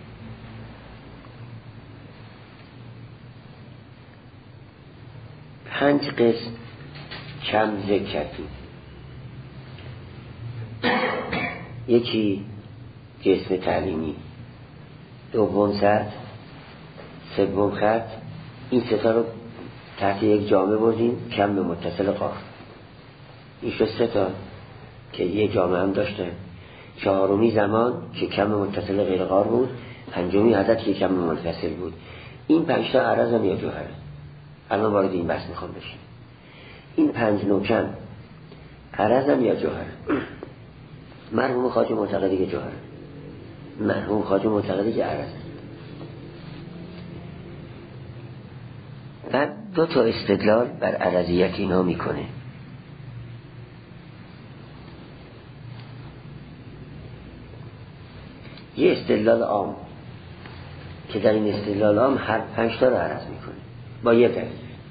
پنج قسم کم ذکر کردیم. یکی جسم تعلیمی، دوم سطح، سوم خط. این ستا رو تحت یک جامعه بردیم، کم متصل قاف. این شد ستا که یک جامعه هم داشتن. چهارمی زمان که کم متصل غیر قار بود، پنجمی عدد که کم منفصل بود. این پنج تا عرض هم یا جوهره. الان وارد این بحث میخوام بشیم. این پنج نوع کم عرض هم یا جوهره. مرحوم خواجه معتقدی که جوهره، مرحوم خواجه معتقدی که عرض. بعد دو تا استدلال بر عرضیت اینا میکنه. یه استدلال عام که در این استدلال عام هر پنج تا رو عرض میکنه با یه دلیل،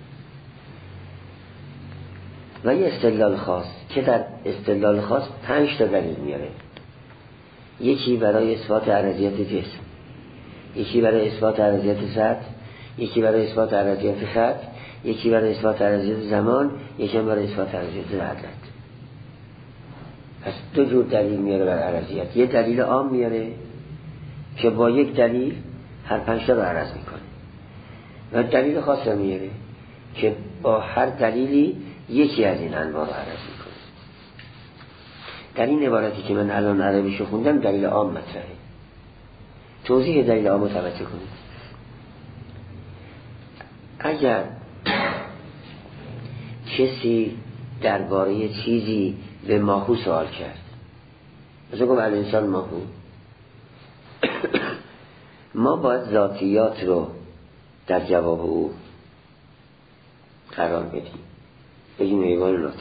و یه استدلال خاص که در استدلال خاص پنج تا دلیل میاره. یکی برای اثبات عرضیت جسم، یکی برای اثبات عرضیت سطح، یکی برای اثبات عرضیت خط، یکی برای اثبات عرضیت زمان، یکی برای اثبات عرضیت عدد. پس دو جور دلیل میاره بر عرضیت. یه دلیل عام میاره که با یک دلیل هر پنج تا رو عرض میکنه، و دلیل خاص میاره که با هر دلیلی یکی از این انواع رو عرض میکنه. در این عبارتی که من الان عربیشو خوندم دلیل عام مطرحه. توضیح دلیل عام رو توجه کنید. اگر کسی درباره چیزی به ماهو سوال کرد، مثلا گفت الانسان ماهو، ما باید ذاتیات رو در جواب او قرار بدیم، بگیم حیوان ناطق.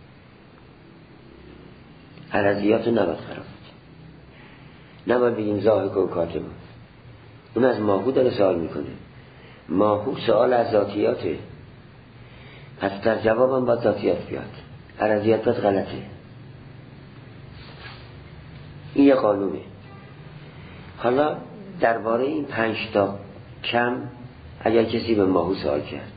عرضیات رو نباید قرار بدیم، نباید بگیم ضاحک و کاتب. اون از ماهو داره سوال میکنه. ماهو سوال از ذاتیاته، پس در جوابم باید ذاتیات بیاد. عرضیات باید غلطه. این یه قانونه. حالا درباره این پنج تا کم اگر کسی به ماهو سوال کرد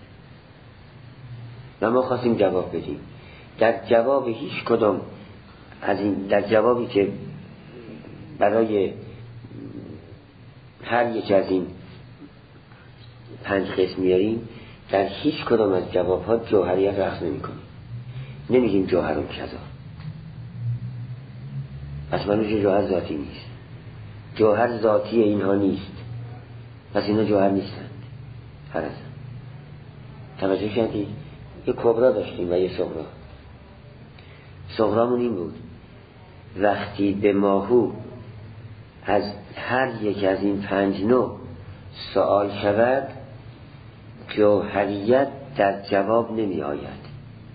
و ما خواستیم جواب بدیم، در جواب هیچ کدام از این، در جوابی که برای هر یک از این پنج قسم میاریم، در هیچ کدام از جواب ها جوهریت رخص نمی کنیم. نمیگیم جوهرون کذا، پس منوش جوهر ذاتی نیست. جوهر ذاتی اینها نیست، پس اینا جوهر نیستند. هر از توجه کردید؟ یه کبرا داشتیم و یه صغرا. صغرامون این بود وقتی به ماهو از هر یک از این پنج نوع سوال شود، جوهریت در جواب نمی آید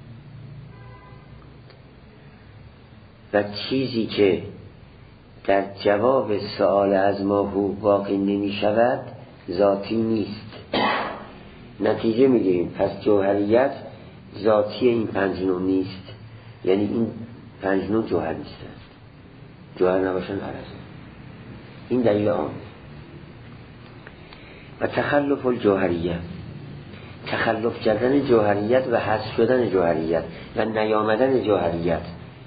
و چیزی که در جواب سوال از ماهو واقع نمی شود ذاتی نیست. نتیجه می گیریم پس جوهریت ذاتی این پنج نوع نیست، یعنی این پنج نوع جوهر نیستند. جوهر نباشن عرضه. این دلیل عام. و تخلف الجوهریه، تخلف کردن جوهریت و حذف شدن جوهریت و نیامدن جوهریت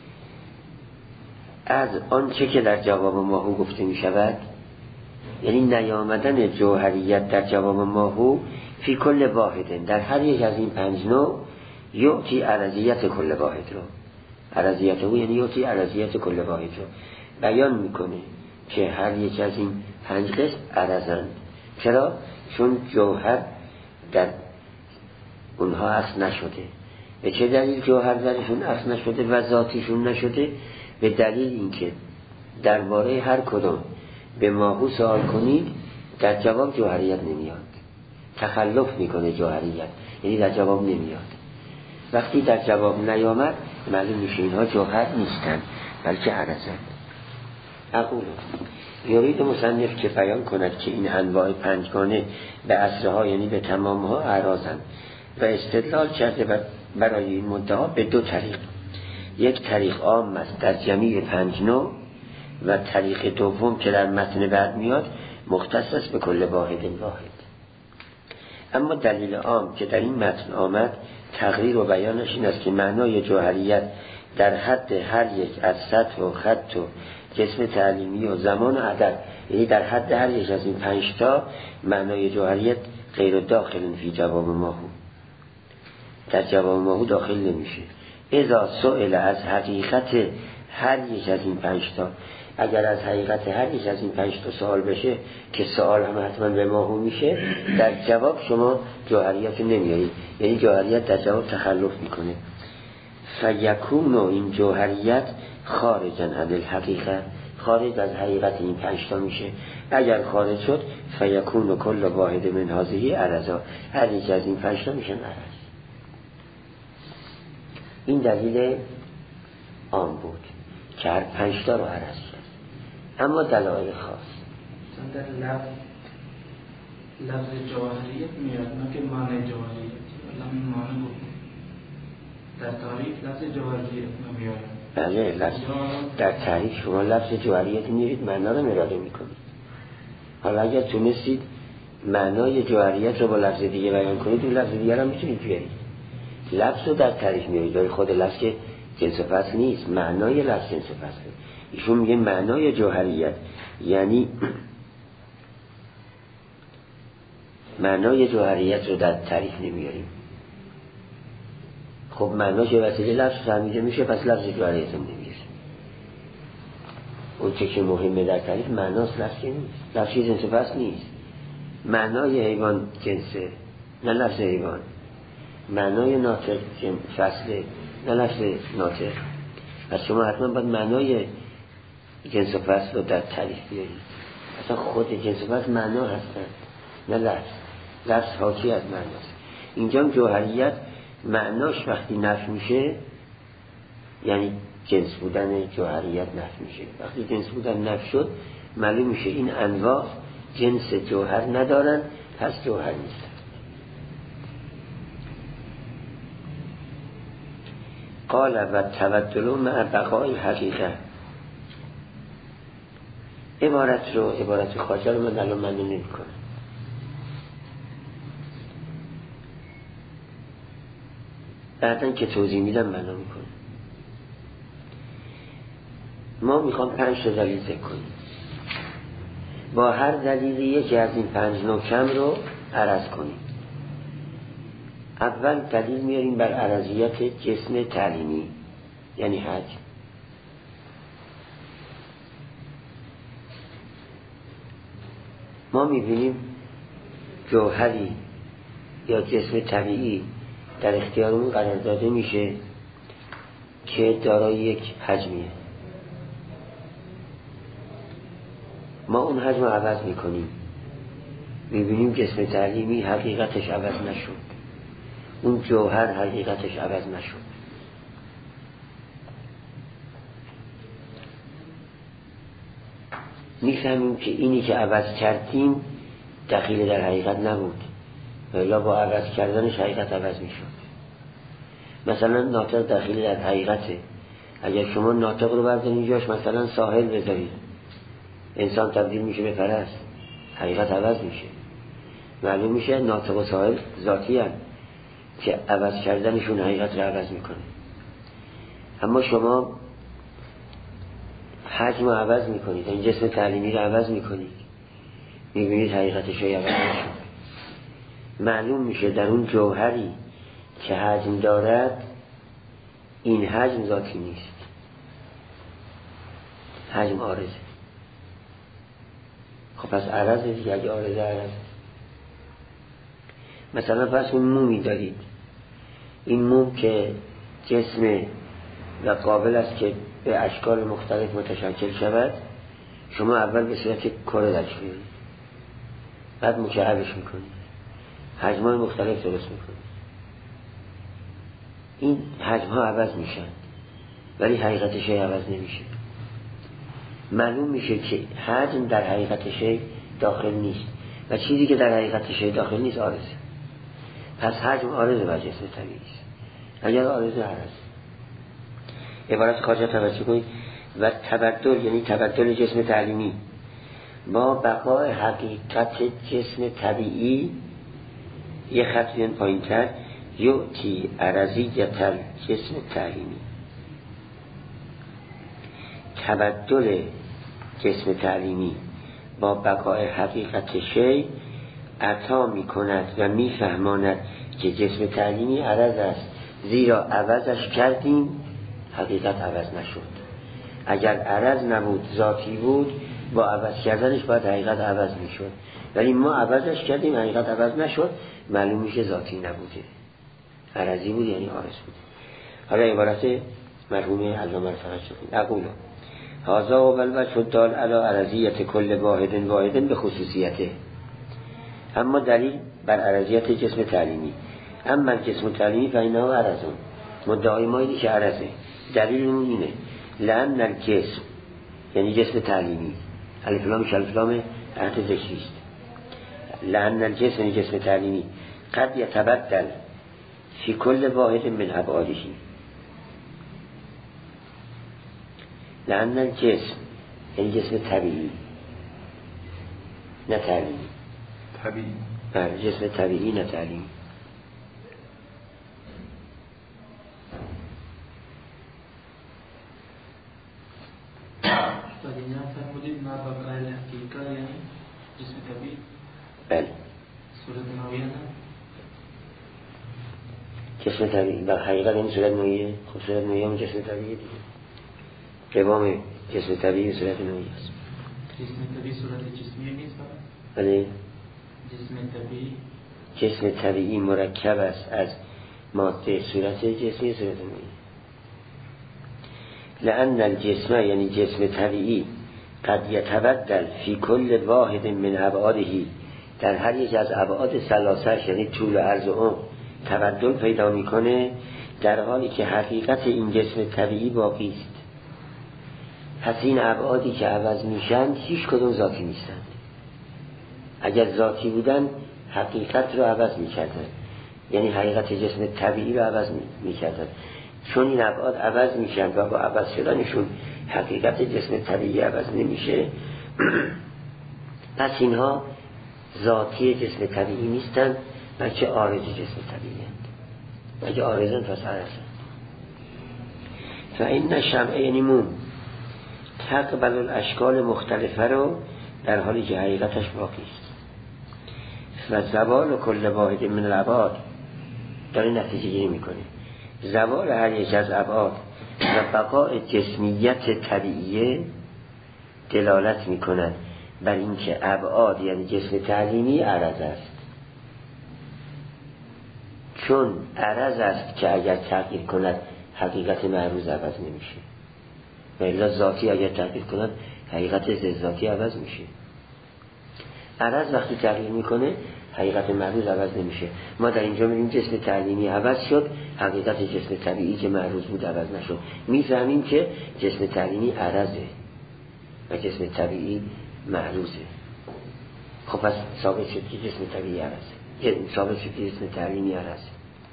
از آنچه که در جواب ماهو گفته می شود، یعنی نیامدن جوهریت در جواب ماهو فی کل واحد، در هر یک از این پنج نوع یعطی عرضیت کل واحد رو، عرضیت او یعنی یعطی عرضیت کل واحد رو بیان میکنه که هر یک از این پنج قسم عرضند. چرا؟ چون جوهر در اونها اصل نشده. به چه دلیل جوهر درشون اصل نشده و ذاتیشون نشده؟ به دلیل اینکه درباره هر کدام به ماهو سوال کنید در جواب جوهریت نمیاد، تخلف میکنه جوهریت، یعنی در جواب نمیاد. وقتی در جواب نیامد معلوم میشه اینها جوهر نیستن بلکه عرضند. اقول یورید مصنف که بیان کند که این انواع پنجگانه به اصلها یعنی به تمامها اعراضند و استدلال کرده بر برای این مدعا به دو طریق، یک طریق عام است در جمیع پنج نوع و طریق دوم که در متن بعد میاد مختص است به کل واحد واحد. اما دلیل عام که در این متن آمد تقریر و بیانش این است که معنای جوهریت در حد هر یک از سطح و خط و جسم تعلیمی و زمان و عدد، یعنی در حد هر یک از این پنج تا معنای جوهریت غیر داخل فی جواب ماهو، در جواب ماهو داخل نمیشه. اذا سئل از حقیقت هر یک از این پنج تا، اگر از حقیقت هر یک از این پنج تا سوال بشه که سوال هم حتما به ماهو میشه، در جواب شما جوهریت نمیارید، یعنی جوهریت در جواب تخلف میکنه. فیکون این جوهریت خارجا عن الحقیقه، خارج از حقیقت این پنج تا میشه. اگر خارج شد فیکون کل واحد من هذه عرضا، هر یک از این پنج تا میشن عرض. این دلیل عام بود که هر پنج تا رو عرض کرد. اما دلایل خاص در لفظ لفظ جواهریت میاد، نه که معنی جواهریت. الان معنی بود در تعریف لفظ جواهریت نمیاد. بله، لفظ در تعریف شما لفظ جوهریت میرید معنا رو اراده میکنید. حالا اگر تونستید معنای جوهریت رو با لفظ دیگه بیان کنید، اون لفظ دیگه رو میتونید بیارید. لفظ رو در تعریف میارید، ولی خود لفظ که جنس و فصل نیست، معنای لفظ جنس و فصله. ایشون میگه معنای جوهریت یعنی معنای جوهریت رو در تعریف نمیاریم. خب معناش وسیله لفظ فهمیده میشه، پس لفظ جوهریت هم نمیشه. اون چه که مهمه در تعریف معناست، لفظ که نیست. لفظ جنس و فصل نیست. معنای حیوان جنسه، نه لفظ حیوان. معنای ناطق فصله، نه لفظ ناطق. پس شما حتما باید معنای جنس و فصل رو در تعریف بیارید. اصلا خود جنس و فصل معنا هستن، نه لفظ. لفظ حاکی از معناست. اینجا جوهریت معناش وقتی نفی میشه یعنی جنس بودن جوهریت نفی میشه. وقتی جنس بودن نفی شد معلوم میشه این انواع جنس جوهر ندارن، پس جوهر نیستن. قال و تبدل مع بقاء الحقیقه. عبارت رو عبارت خواجه رو من الان معنی نمی کنم. بعدن که توضیح میدم معنا میکنم. ما میخوام پنج تا دلیل ذکر کنیم. با هر دلیلی یکی از این پنج نوع کم رو عرض کنیم. اول دلیل میاریم بر عرضیت جسم تعلیمی، یعنی حج. ما میبینیم جوهری یا جسم طبیعی در اختیارمون قرار داده میشه که دارای یک حجمیه. ما اون حجم رو عوض میکنیم، میبینیم جسم تعلیمی حقیقتش عوض نشد، اون جوهر حقیقتش عوض نشد. میفهمیم که اینی که عوض کردیم دخیل در حقیقت نبود، ولی با عوض کردنش حقیقت عوض میشد. مثلا ناطق دخیل در حقیقته. اگر شما ناطق رو بردارید جاش مثلا ساحل بذارید، انسان تبدیل میشه به فرس، حقیقت عوض میشه. معلوم میشه ناطق و ساحل ذاتی هست که عوض کردنشون حقیقت رو عوض میکنه. اما شما حجم رو عوض میکنید، این جسم تعلیمی رو عوض میکنید، میبینید حقیقتش رو عوض نشد. معلوم میشه در اون جوهری که حجم دارد این حجم ذاتی نیست، حجم عارضه. خب پس عرضه دیگه، اگه عارضه عرضه. مثلا پس اون مومی دارید، این موم که جسم و قابل است که به اشکال مختلف متشکل شود، شما اول به صورت کره درش میارید، بعد مکعبش میکنید، حجم‌های مختلف درست میکنید. این حجم‌ها عوض میشن ولی حقیقت شی عوض نمیشه. معلوم میشه که حجم در حقیقت شی داخل نیست و چیزی که در حقیقت شی داخل نیست عارضه. پس حجم عارضه بر جسم طبیعی است. اگر عارض عرض عبارت کاجا توجه کنید. و تبدل یعنی تبدل جسم تعلیمی با بقای حقیقت جسم طبیعی یه خط بیان پایین تر یعطی عرضیت جسم تعلیمی. تبدل جسم تعلیمی با بقای حقیقت شی عطا می کند و می فهماند که جسم تعلیمی عرض است، زیرا عوضش کردیم حقیقت عوض نشد. اگر عرض نبود ذاتی بود با عوض کردنش باید حقیقت عوض می شد، ولی ما عوضش کردیم حقیقت عوض نشد، معلوم میشه ذاتی نبوده، عرضی بود یعنی عارض بود. حالا عبارت مرحوم علامه رو توجه کنید. اقول هذا و الوجه الدال علی عرضیت کل واحد واحد به خصوصیته. اما دلیل بر عرضیت جسم تعلیمی. اما جسم تعلیمی فینه عرضون، مدعای ما اینه که عرضه. دلیل اون اینه لأن الجسم یعنی جسم تعلیمی، الف لام الف لام عهد ذکری است. لأن الجسم یعنی جسم تعلیمی قد یتبدل فی کل واحد من ابعاده. لأن الجسم یعنی جسم طبیعی نه تعلیمی. طبیعی بله جسم طبیعی نه تعلیمی. اینجا فرمودید ما بقای حقیقت یعنی جسم طبیعی. بله صورت نوعیه نه جسم طبیعی و حقیقت این صورت نوعیه. خب صورت نوعیه هم جسم طبیعی دیگه. قوام جسم طبیعی صورت نوعیه است. جسم طبیعی صورت جسمی نیست. بله جسم طبیعی جسم طبیعی مرکب است از ماده صورت جسمی صورت نوعیه. لأن الجسم یعنی جسم طبیعی قد یتبدل فی کل واحد من ابعاده، در هر یک از ابعاد ثلاثه یعنی طول و عرض و عمق تبدل پیدا میکنه، در حالی که حقیقت این جسم طبیعی باقی است. پس این ابعادی که عوض میشن هیچ کدوم ذاتی نیستند. اگر ذاتی بودن حقیقت رو عوض میکردن، یعنی حقیقت جسم طبیعی رو عوض میکردن. چون این ابعاد عوض میشن و با عوض شدنشون حقیقت جسم طبیعی عوض نمیشه، پس اینها ذاتی جسم طبیعی نیستن بلکه عارض جسم طبیعی هستند. اگه عارضن پس عرضن. فإن شمع یعنی موم تقبل الاشکال مختلفه رو در حالی که حقیقتش باقی است. و زوال کل واحد من الابعاد داره نتیجه گیری میکنه. زوال هر یک از ابعاد و بقای جسمیت طبیعیه دلالت میکنند بر اینکه ابعاد یعنی جسم تعلیمی عرض است. چون عرض است که اگر تغییر کند حقیقت معروض عوض نمیشه، و الا ذاتی اگر تغییر کند حقیقت ذاتی عوض میشه. عرض وقتی تغییر میکنه حقیقت معروض عوض نمیشه. ما در اینجا می‌بینیم جسم تعلیمی عوض شد، حقیقت جسم طبیعی که معروض بود عوض نشد. میفهمیم که جسم تعلیمی عرضه و جسم طبیعی معروضه. خب پس ثابت شد که جسم طبیعی عرضه، ثابت شد که جسم تعلیمی عرضه.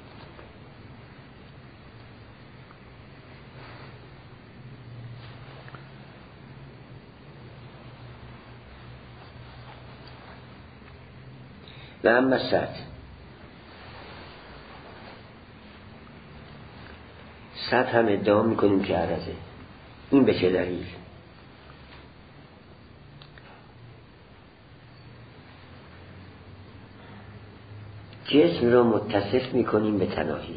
و اما سطح سطح هم ادعا میکنیم که عرضه. این به چه دلیل؟ جسم رو متصف میکنیم به تناهی.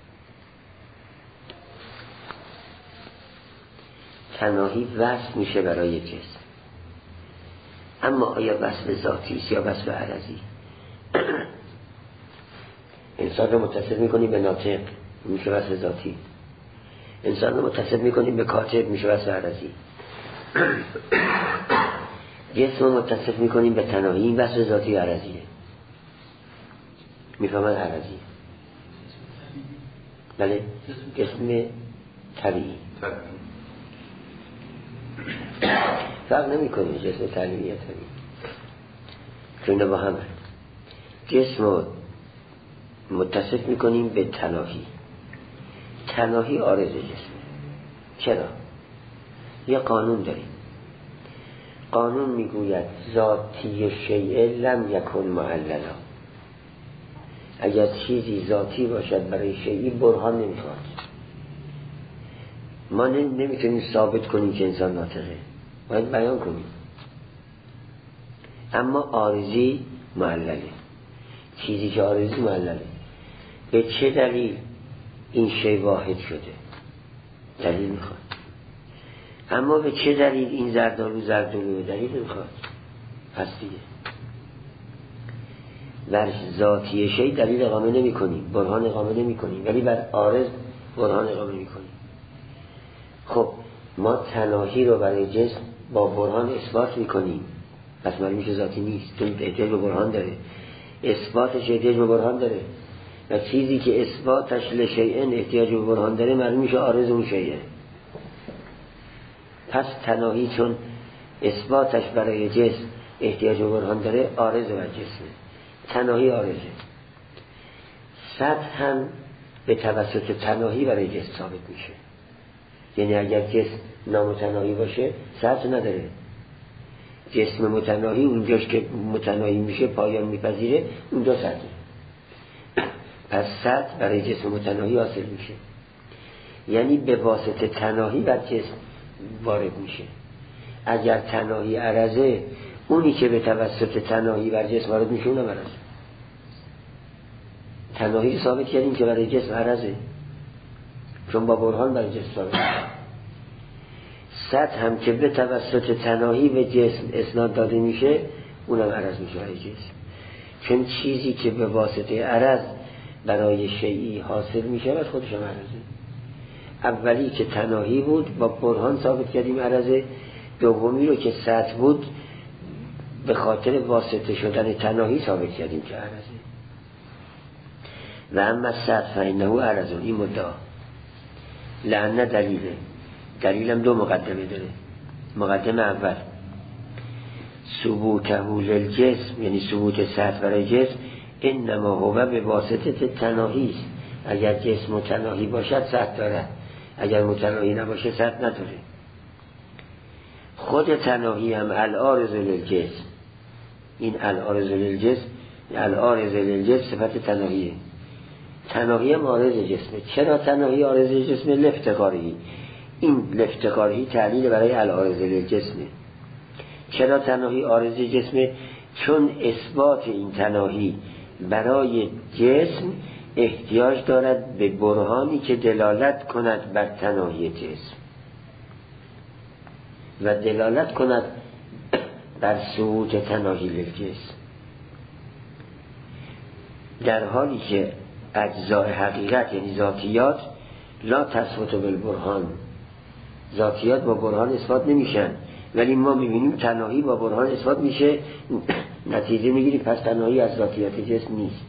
تناهی وصف میشه برای جسم، اما آیا وصف ذاتی است یا وصف عرضی؟ انسان رو متصف میکنیم به ناطق، میشه وصف ذاتی. انسان رو متصف میکنیم به کاتب، میشه وصف عرضی. جسم رو متصف میکنیم به تناهی، این وصف ذاتی عرضیه. میفهمن عرضی؟ بله جسم طبیعی فرق نمی کنیم جسم طبیعی یا طبیعی، چون با هم جسم رو متصف میکنیم به تناهی، تناهی عارض جسمه. چرا؟ یه قانون داریم. قانون میگوید ذاتی شیء لم یکن معللا. اگر چیزی ذاتی باشد برای شیئی برهان نمیخواد. ما نمیتونیم ثابت کنیم که انسان ناطقه، باید بیان کنیم. اما عارضی معلله. چیزی که عارضی معلله. به چه دلیل این شی واحد شده؟ دلیل میخواد. اما به چه دلیل این زردالو زردالو؟ دلیل میخواد. پس دیگه بر ذاتی شی دلیل اقامه نمی کنیم، برهان اقامه نمی کنیم، ولی بر عارض برهان اقامه می کنیم. خب ما تناهی رو برای جسم با برهان اثبات می کنیم، پس معلوم میشه ذاتی نیست، چون احتیاج به برهان داره. اثباتش احتیاج به برهان داره و چیزی که اثباتش لشیئن احتیاج به برهان داره معلوم میشه عارض اون شیئه. پس تناهی چون اثباتش برای جسم احتیاج به برهان داره عارض بر جسمه. تناهی عارضه. سطح هم به توسط تناهی برای جسم ثابت میشه. یعنی اگر جسم نامتناهی باشه سطح نداره. جسم متناهی اونجاش که متناهی میشه پایان میپذیره اونجا سطحه. پس سطح برای جسم متناهی حاصل میشه. یعنی به واسطه تناهی بر جسم وارد میشه. اگر تناهی عرضه، اونی که به توسط تناهی بر جسم وارد میشه اونم عرضه. تناهی ثابت کردیم که برای جسم عرضه، چون با برهان برای جسم ثابت میشه. سطح هم که به توسط تناهی به جسم اسناد داده میشه اونم عرض میشه برای جسم. چون چیزی که به واسطه عرض برای شیئی حاصل میشه و خودش هم عرضه. اولی که تناهی بود با برهان ثابت کردیم عرضه، دومی رو که سطح بود به خاطر واسطه شدن تناهی ثابت کردیم که عرضه. و اما سطح فإنه عرضون، این مدعا لعنه دلیله. دلیلم دو مقدمه داره. مقدمه اول ثبوته للجسم، یعنی ثبوت سطح برای جسم انما هو به واسطه تناهی است. اگر جسم متناهی باشد سطح دارد، اگر متناهی نباشه سطح نداره. خود تناهی هم العارض للجسم. این العارض للجسم، العارض للجسم صفت تناهیه. تناهی هم عارض جسمه. چرا تناهی عارض جسمه؟ لافتقاری. این لافتقاری تعلیل برای العارض للجسمه. چرا تناهی عارض جسمه؟ چون اثبات این تناهی برای جسم احتیاج دارد به برهانی که دلالت کند بر تناهی جسم و دلالت کند بر ثبوت تناهی للجسم، در حالی که اجزای حقیقت یعنی ذاتیات لا تثبت بالبرهان، ذاتیات با برهان اثبات نمیشن، ولی ما میبینیم تناهی با برهان اثبات میشه. نتیجه میگیریم پس تناهی از ذاتیات جسم نیست،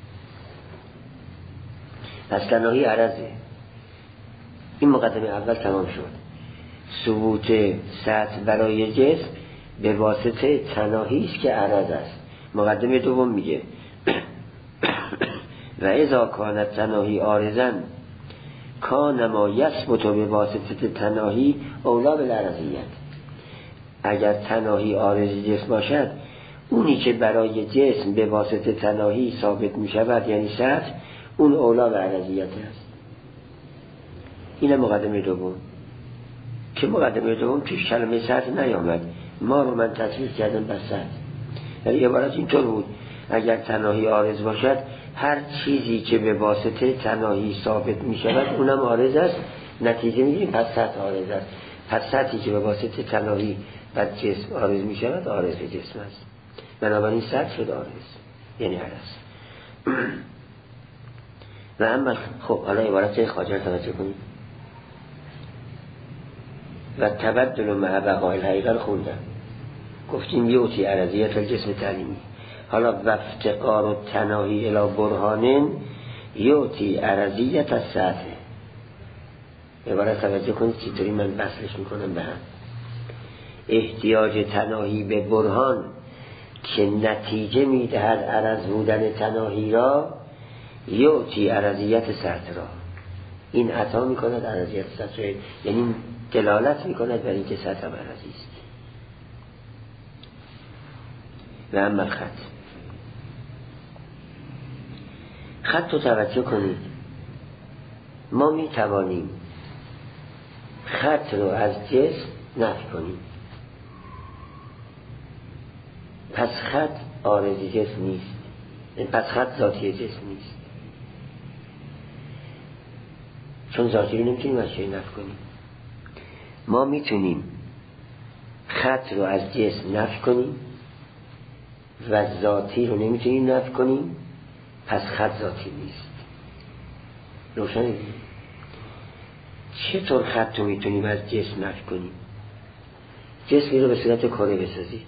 پس تناهی عرضه. این مقدمه اول تمام شد. ثبوت سطح برای جسم به واسطه تناهی است که عرض است. مقدمه دوم میگه و اذا کانت تناهی عارضاً کان ما یثبت به واسطه تناهی اولا بالعرضیت. اگر تناهی عارض جسم باشد، اونی که برای جسم به واسطه تناهی ثابت می شود یعنی سطح، اون اولا به عرضیت است. این مقدمه دوم که مقدمه دوم توش کلمه سطح نیامد. ما رو من تصویر کردم بر سطح، یعنی عبارت اینطور بود اگر تناهی عارض باشد هر چیزی که به واسطه تناهی ثابت می شود اونم عارض است. نتیجه می گیریم پس سطح عارض است. پس سطحی که به واسطه تناهی بر جسم عارض می شود عارض جسم است. بنابراین سطح شد عارض یعنی عرض. و اما خب حالا عبارت خواجه توجه کنید. و تبدل مع بقاء الحقیقه رو خوندم، گفتیم یوتی عرضیت الجسم تعلیمی. حالا و افتقار و تناهی الی برهانن یوتی عرضیت از سطح. عبارت توجه کنید چطوری من بسلش میکنم به هم. احتیاج تناهی به برهان که نتیجه میدهد عرض بودن تناهی را یوتی عرضیت سطح را. این عطا میکند عرضیت سطح، یعنی دلالت میکند بر اینکه سطح هم عرضی است. و اما خط خط رو توجه کنید، ما میتوانیم خط رو از جسم نفی کنیم. پس خط عارضی جسم نیست، پس خط ذاتی جسم نیست، چون ذاتی رو نمیتونیم از چیزی نفی کنیم. ما میتونیم خط رو از جسم نفی کنیم و ذاتی رو نمیتونیم نفی کنیم، پس خط ذاتی نیست. روشنه؟ چطور خط رو میتونیم از جسم نفی کنیم؟ جسمی رو به صورت کره بسازید،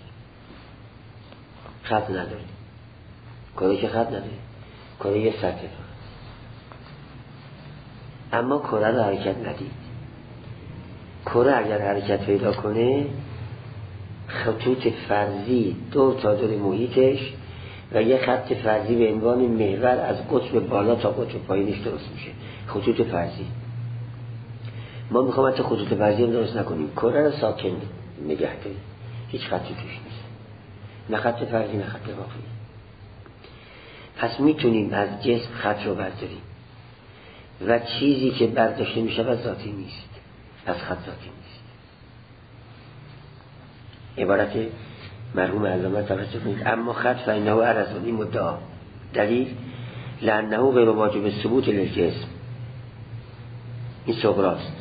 خط نداره. کره که خط نداره، کره یه سطح داره. اما کره رو حرکت ندید. کره اگر حرکت پیدا کنه، خطوط فرضی دور تا دور محیطش و یه خط فرضی به عنوان محور از قطب بالا تا قطب پایینش درست میشه. خطوط فرضی. ما میخوام حتی خطوط فرضی هم درست نکنیم، کره رو ساکن نگه داریم، هیچ خطی توش نیست، نه خط فرضی نه خط واقعی. پس میتونیم از جسم خط رو برداریم و چیزی که برداشته میشه و ذاتی نیست، پس خط ذاتی نیست. عبارت مرحوم علامه توجه کنید. اما خط فإنه عرض، این مدعا دلیل لأنه غیر واجب ثبوت للجسم، این صغراست.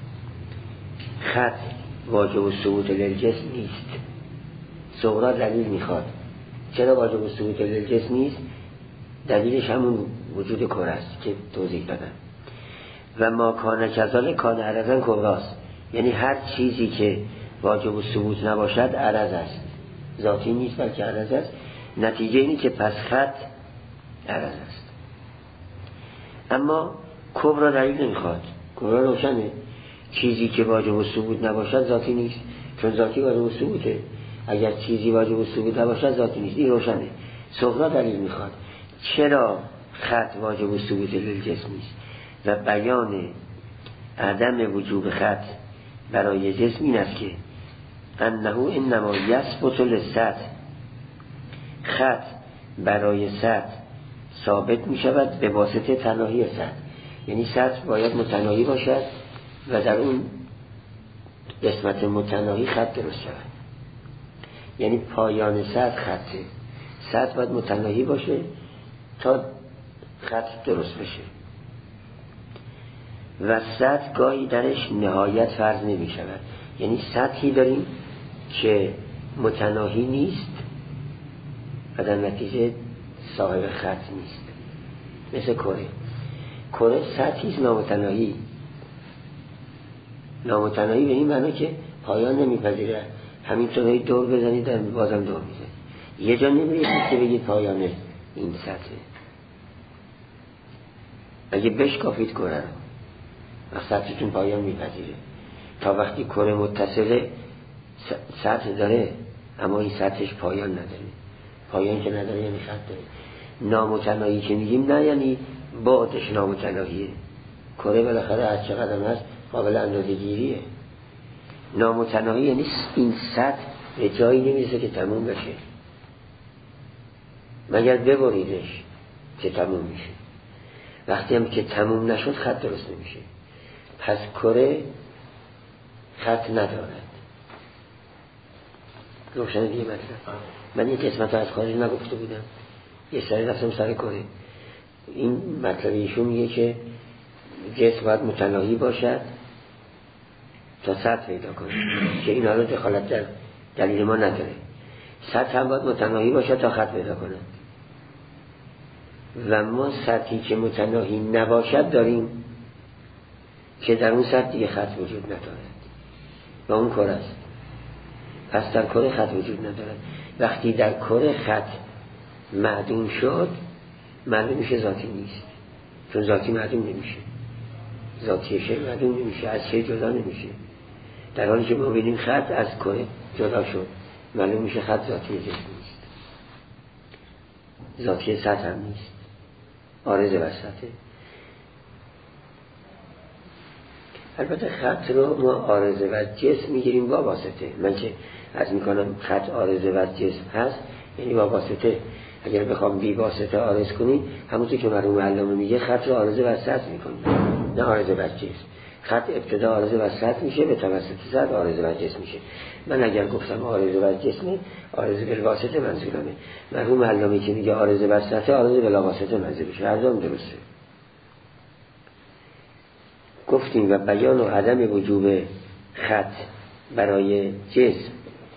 خط واجب ثبوت للجسم نیست. صغرا دلیل میخواد. چرا واجب ثبوت للجسم نیست؟ دلیلش همون وجود کره است که توضیح دادم. و ما کان کذالک کان عرضاً کبراست، یعنی هر چیزی که واجب ثبوت نباشد عرض است، ذاتی نیست بلکه عرض است. نتیجه اینی که پس خط عرض است. اما کبرا دلیل نمیخواد. کبرا روشنه، چیزی که واجب ثبوت نباشد ذاتی نیست، چون ذاتی واجب ثبوته. اگر چیزی واجب ثبوت نباشد ذاتی نیست، این روشنه. صغرا دلیل میخواد. چرا خط واجب ثبوت للجسم نیست؟ و بیان عدم وجوب خط برای جسم این است که انه انما یثبت للسطح، خط برای سطح ثابت می شود به واسطه تناهی سطح. یعنی سطح باید متناهی باشد و در اون قسمت متناهی خط درست شود. یعنی پایان سطح خطه، سطح باید متناهی باشه تا خط درست بشه. و سطح گاهی درش نهایت فرض نمی شود. یعنی سطحی داریم که متناهی نیست و در نتیجه صاحب خط نیست، مثل کره. کره سطحی نامتناهی. نامتناهی به این معنی که پایان نمیپذیره، همینطوری دور بزنید در بازم دور میزنید، یه جا نمیرسید که بگید پایان این سطحه. اگه بشکافید کره رو و سطحتون پایان میپذیره. تا وقتی کره متصله سطح داره اما این سطحش پایان نداره. پایان که نداره یعنی خط داره. نامتناهی که میگیم نه یعنی بعدش نامتناهیه. کره بالاخره از چقدر هست قابل اندازه گیریه. نامتناهی یعنی این سطح به جایی نمیرسه که تموم بشه، مگر ببریدش که تموم میشه. وقتی هم که تموم نشد خط درست نمیشه. پس کره خط ندارد. روشن دیگه مطلب. من یک قسمت از خارج نگفته بودم، یه سری رفتم سر کره. این مطلب ایشون میگه که جسم باید متناهی باشد تا سطح پیدا کنه، که این حالا دخالت در دلیل ما نداره. سطح هم باید متناهی باشد تا خط پیدا کنه و ما سطحی که متناهی نباشد داریم که در اون سطح دیگه خط وجود ندارد و اون کره است. پس در کره خط وجود ندارد. وقتی در کره خط معدوم شد معلوم میشه ذاتی نیست، چون ذاتی معدوم نمیشه. ذاتی شی معدوم نمیشه، از شی جدا نمیشه. در حالی که ما ببینیم خط از کره جدا شد معلوم میشه خط ذاتی جسم نیست، ذاتی سطح هم نیست، عارض وسطه. البته خط رو ما عارضه و جسم میگیریم با واسطه. من که از میکنم خط عارضه و جسم هست یعنی با واسطه. اگر بخوام بی واسطه عارض کنیم همونطور که مرحوم علامه میگه خط رو عارضه و سطح میکنیم، نه عارضه و جسم. خط ابتدا عارضه و سطح میشه، به توسط سطح عارضه و جسم میشه. من اگر گفتم عارضه و جسم، عارضه بالواسطه منظورمه. مرحوم علامه که میگه عارضه و سطح، عارضه بلاواسطه منظورشه. هر دوم درسته. گفتیم و بیان و عدم وجوب خط برای جسم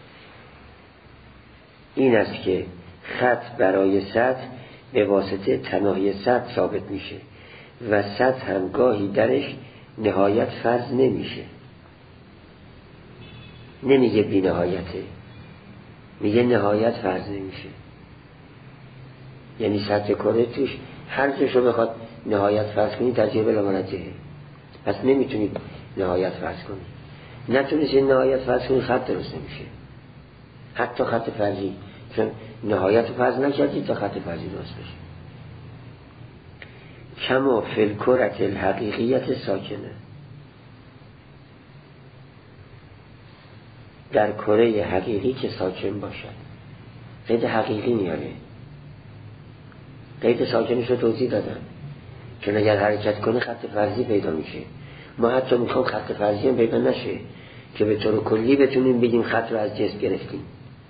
این است که خط برای سطح به واسطه تناهی سطح ثابت میشه و سطح هم گاهی درش نهایت فرض نمیشه. نمیگه بی نهایته، میگه نهایت فرض نمیشه. یعنی سطح کره توش هر جاشو بخواد نهایت فرض کنی تجربه لامرجعه، پس نمیتونید نهایت فرض کنی. نتونید نهایت فرض کنی خط درست نمیشه، حتی خط فرضی، چون نهایت فرض نکردید تا خط فرضی درست بشه. کما فی الکرة الحقیقیت ساکنه، در کره حقیقی که ساکن باشد. قید حقیقی میاره، قید ساکنش رو توضیح دادم، چون اگر حرکت کنه خط فرضی پیدا میشه. ما حتی میخوام خط فرضی هم پیدا نشه که به طور کلی بتونیم بگیم خط رو از جسم گرفتیم،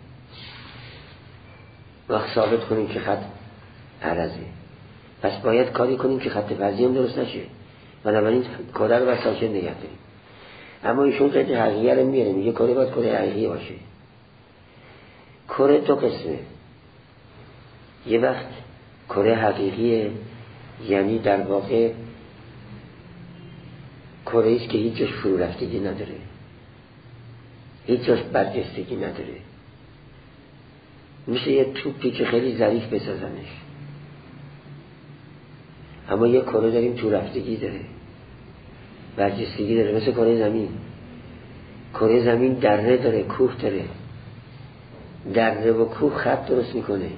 وقت ثابت کنیم که خط عرضه. پس باید کاری کنیم که خط فرضی هم درست نشه، بنابراین کره رو باید ساکن نگه داریم. اما ایشون قید حقیقی رو میاره، میگه کره باید کره حقیقی باشه. کره دو قسمه، یه وقت کره حقیقیه، یعنی در واقع کره ایست که هیچ جاش فرو رفتگی نداره، هیچ جاش برجستگی نداره، مثل یه توپی که خیلی ظریف بسازنش. اما یه کره داریم تو رفتگی داره، برجستگی داره، مثل کره زمین. کره زمین دره داره، کوه داره. دره و کوه خط درست میکنه،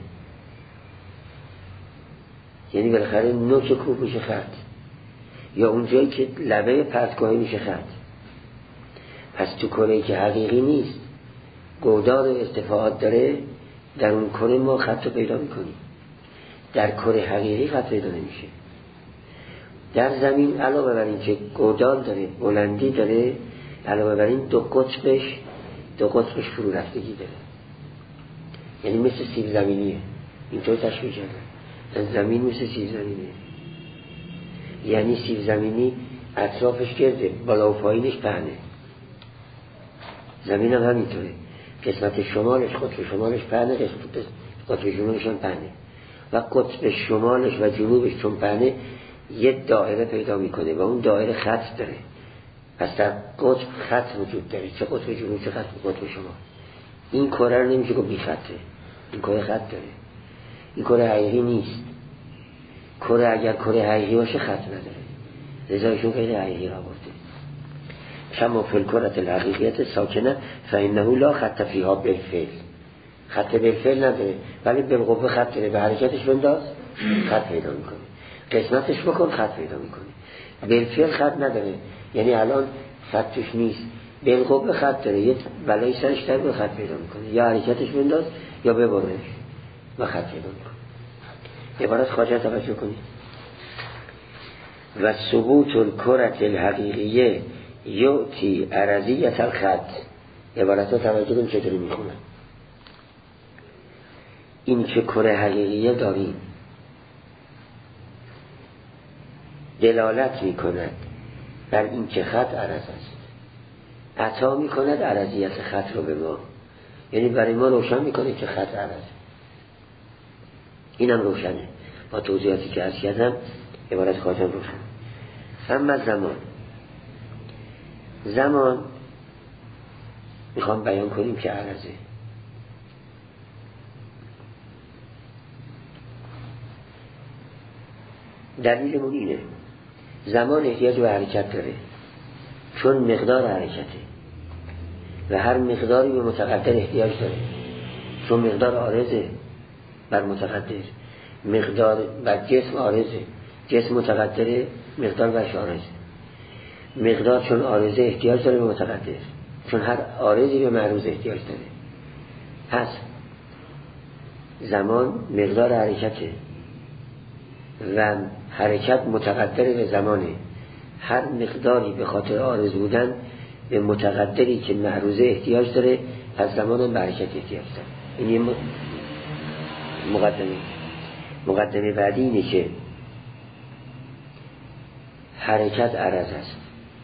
یعنی بالاخره نوک کوه میشه خط، یا اونجایی که لبه پرتگاهی میشه خط. پس تو کره‌ای که حقیقی نیست، گودار و ارتفاعات داره، در اون کره ما خط رو پیدا میکنیم. در کره حقیقی خط پیدا نمیشه. در زمین علاوه بر این که گودار داره، بلندی داره، علاوه بر این دو قطبش دو قطبش فرو رفتگی داره، یعنی مثل سیب زمینیه. اینطور تشبیه کردن، زمین مثل سیب زمینیه، یعنی سیب زمینی اطرافش گرده، بالا و پایینش پهنه. زمین هم همینطوره، قسمت شمالش، قطب شمالش پهنه، قسمت قطب جنوبش هم پهنه، و قطب شمالش و جنوبش چون پهنه یه دایره پیدا میکنه و اون دایره خط داره. پس در قطب خط وجود داره، چه قطب جنوب چه خط قطب شمال. این کره رو نمیشه که بی خطه، این کره خط داره. این کره حقیقی نیست. کره اگر کره حقیقی باشه خط نداره، لذا ایشون قید حقیقی را برده. کما فی الکرة الحقیقیت ساکنه فانه لا خط فیها بالفعل. خط بالفعل نداره، ولی بالقوه خط داره. به حرکتش بنداز خط پیدا میکنه، قسمتش بکن خط پیدا میکنه. بالفعل خط نداره، یعنی الان خط توش نیست، بالقوه خط داره، یه بلای سرش در خط پیدا میکنه، یا حرکتش بنداز یا ببرش و خط پیدا میکنه. عبارت خواجه توجه کنید. و ثبوت الکرة الحقیقیه یعطی عرضیت الخط. عبارت ها توجه کنید چطوری میخونن. این که کره حقیقیه داریم دلالت میکند بر این که خط عرض است، عطا میکند عرضیت خط رو به ما، یعنی برای ما روشن میکنه که خط عرض. اینم روشنه با توضیحاتی که عرض کردم، عبارت خواجه روشن. اما زمان، زمان میخوام بیان کنیم که عرضه. دلیلمون اینه، زمان احتیاج به حرکت داره، چون مقدار حرکته و هر مقداری به متقدر احتیاج داره، چون مقدار عارضه بر متقدر، مقدار بر جسم عارضه، جسم متقدره، مقدار برش عارضه. مقدار چون عارضه احتیاج داره به متقدر، چون هر عارضی به معروض احتیاج داره. پس زمان مقدار حرکته و حرکت متقدر به زمانه. هر مقداری به خاطر عارض بودن به متقدری که معروضه احتیاج داره، پس زمان هم به حرکت احتیاج داره. این مقدمه. مقدمه بعدی اینه که حرکت عرض است.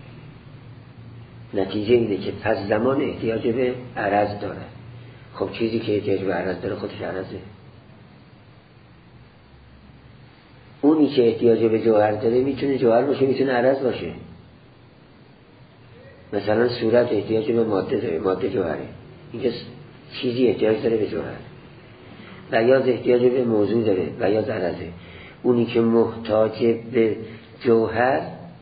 نتیجه اینه که پس زمان احتیاج به عرض داره. خب چیزی که احتیاج به عرض داره خودش عرضه. اونی که احتیاج به جوهر داره میتونه جوهر باشه، میتونه عرض باشه. مثلا صورت احتیاج به ماده داره، ماده جوهره. اینجا چیزی احتیاج داره به جوهر. بیاض احتیاج به موضوع داره، بیاض عرضه. اونی که محتاج به جوهر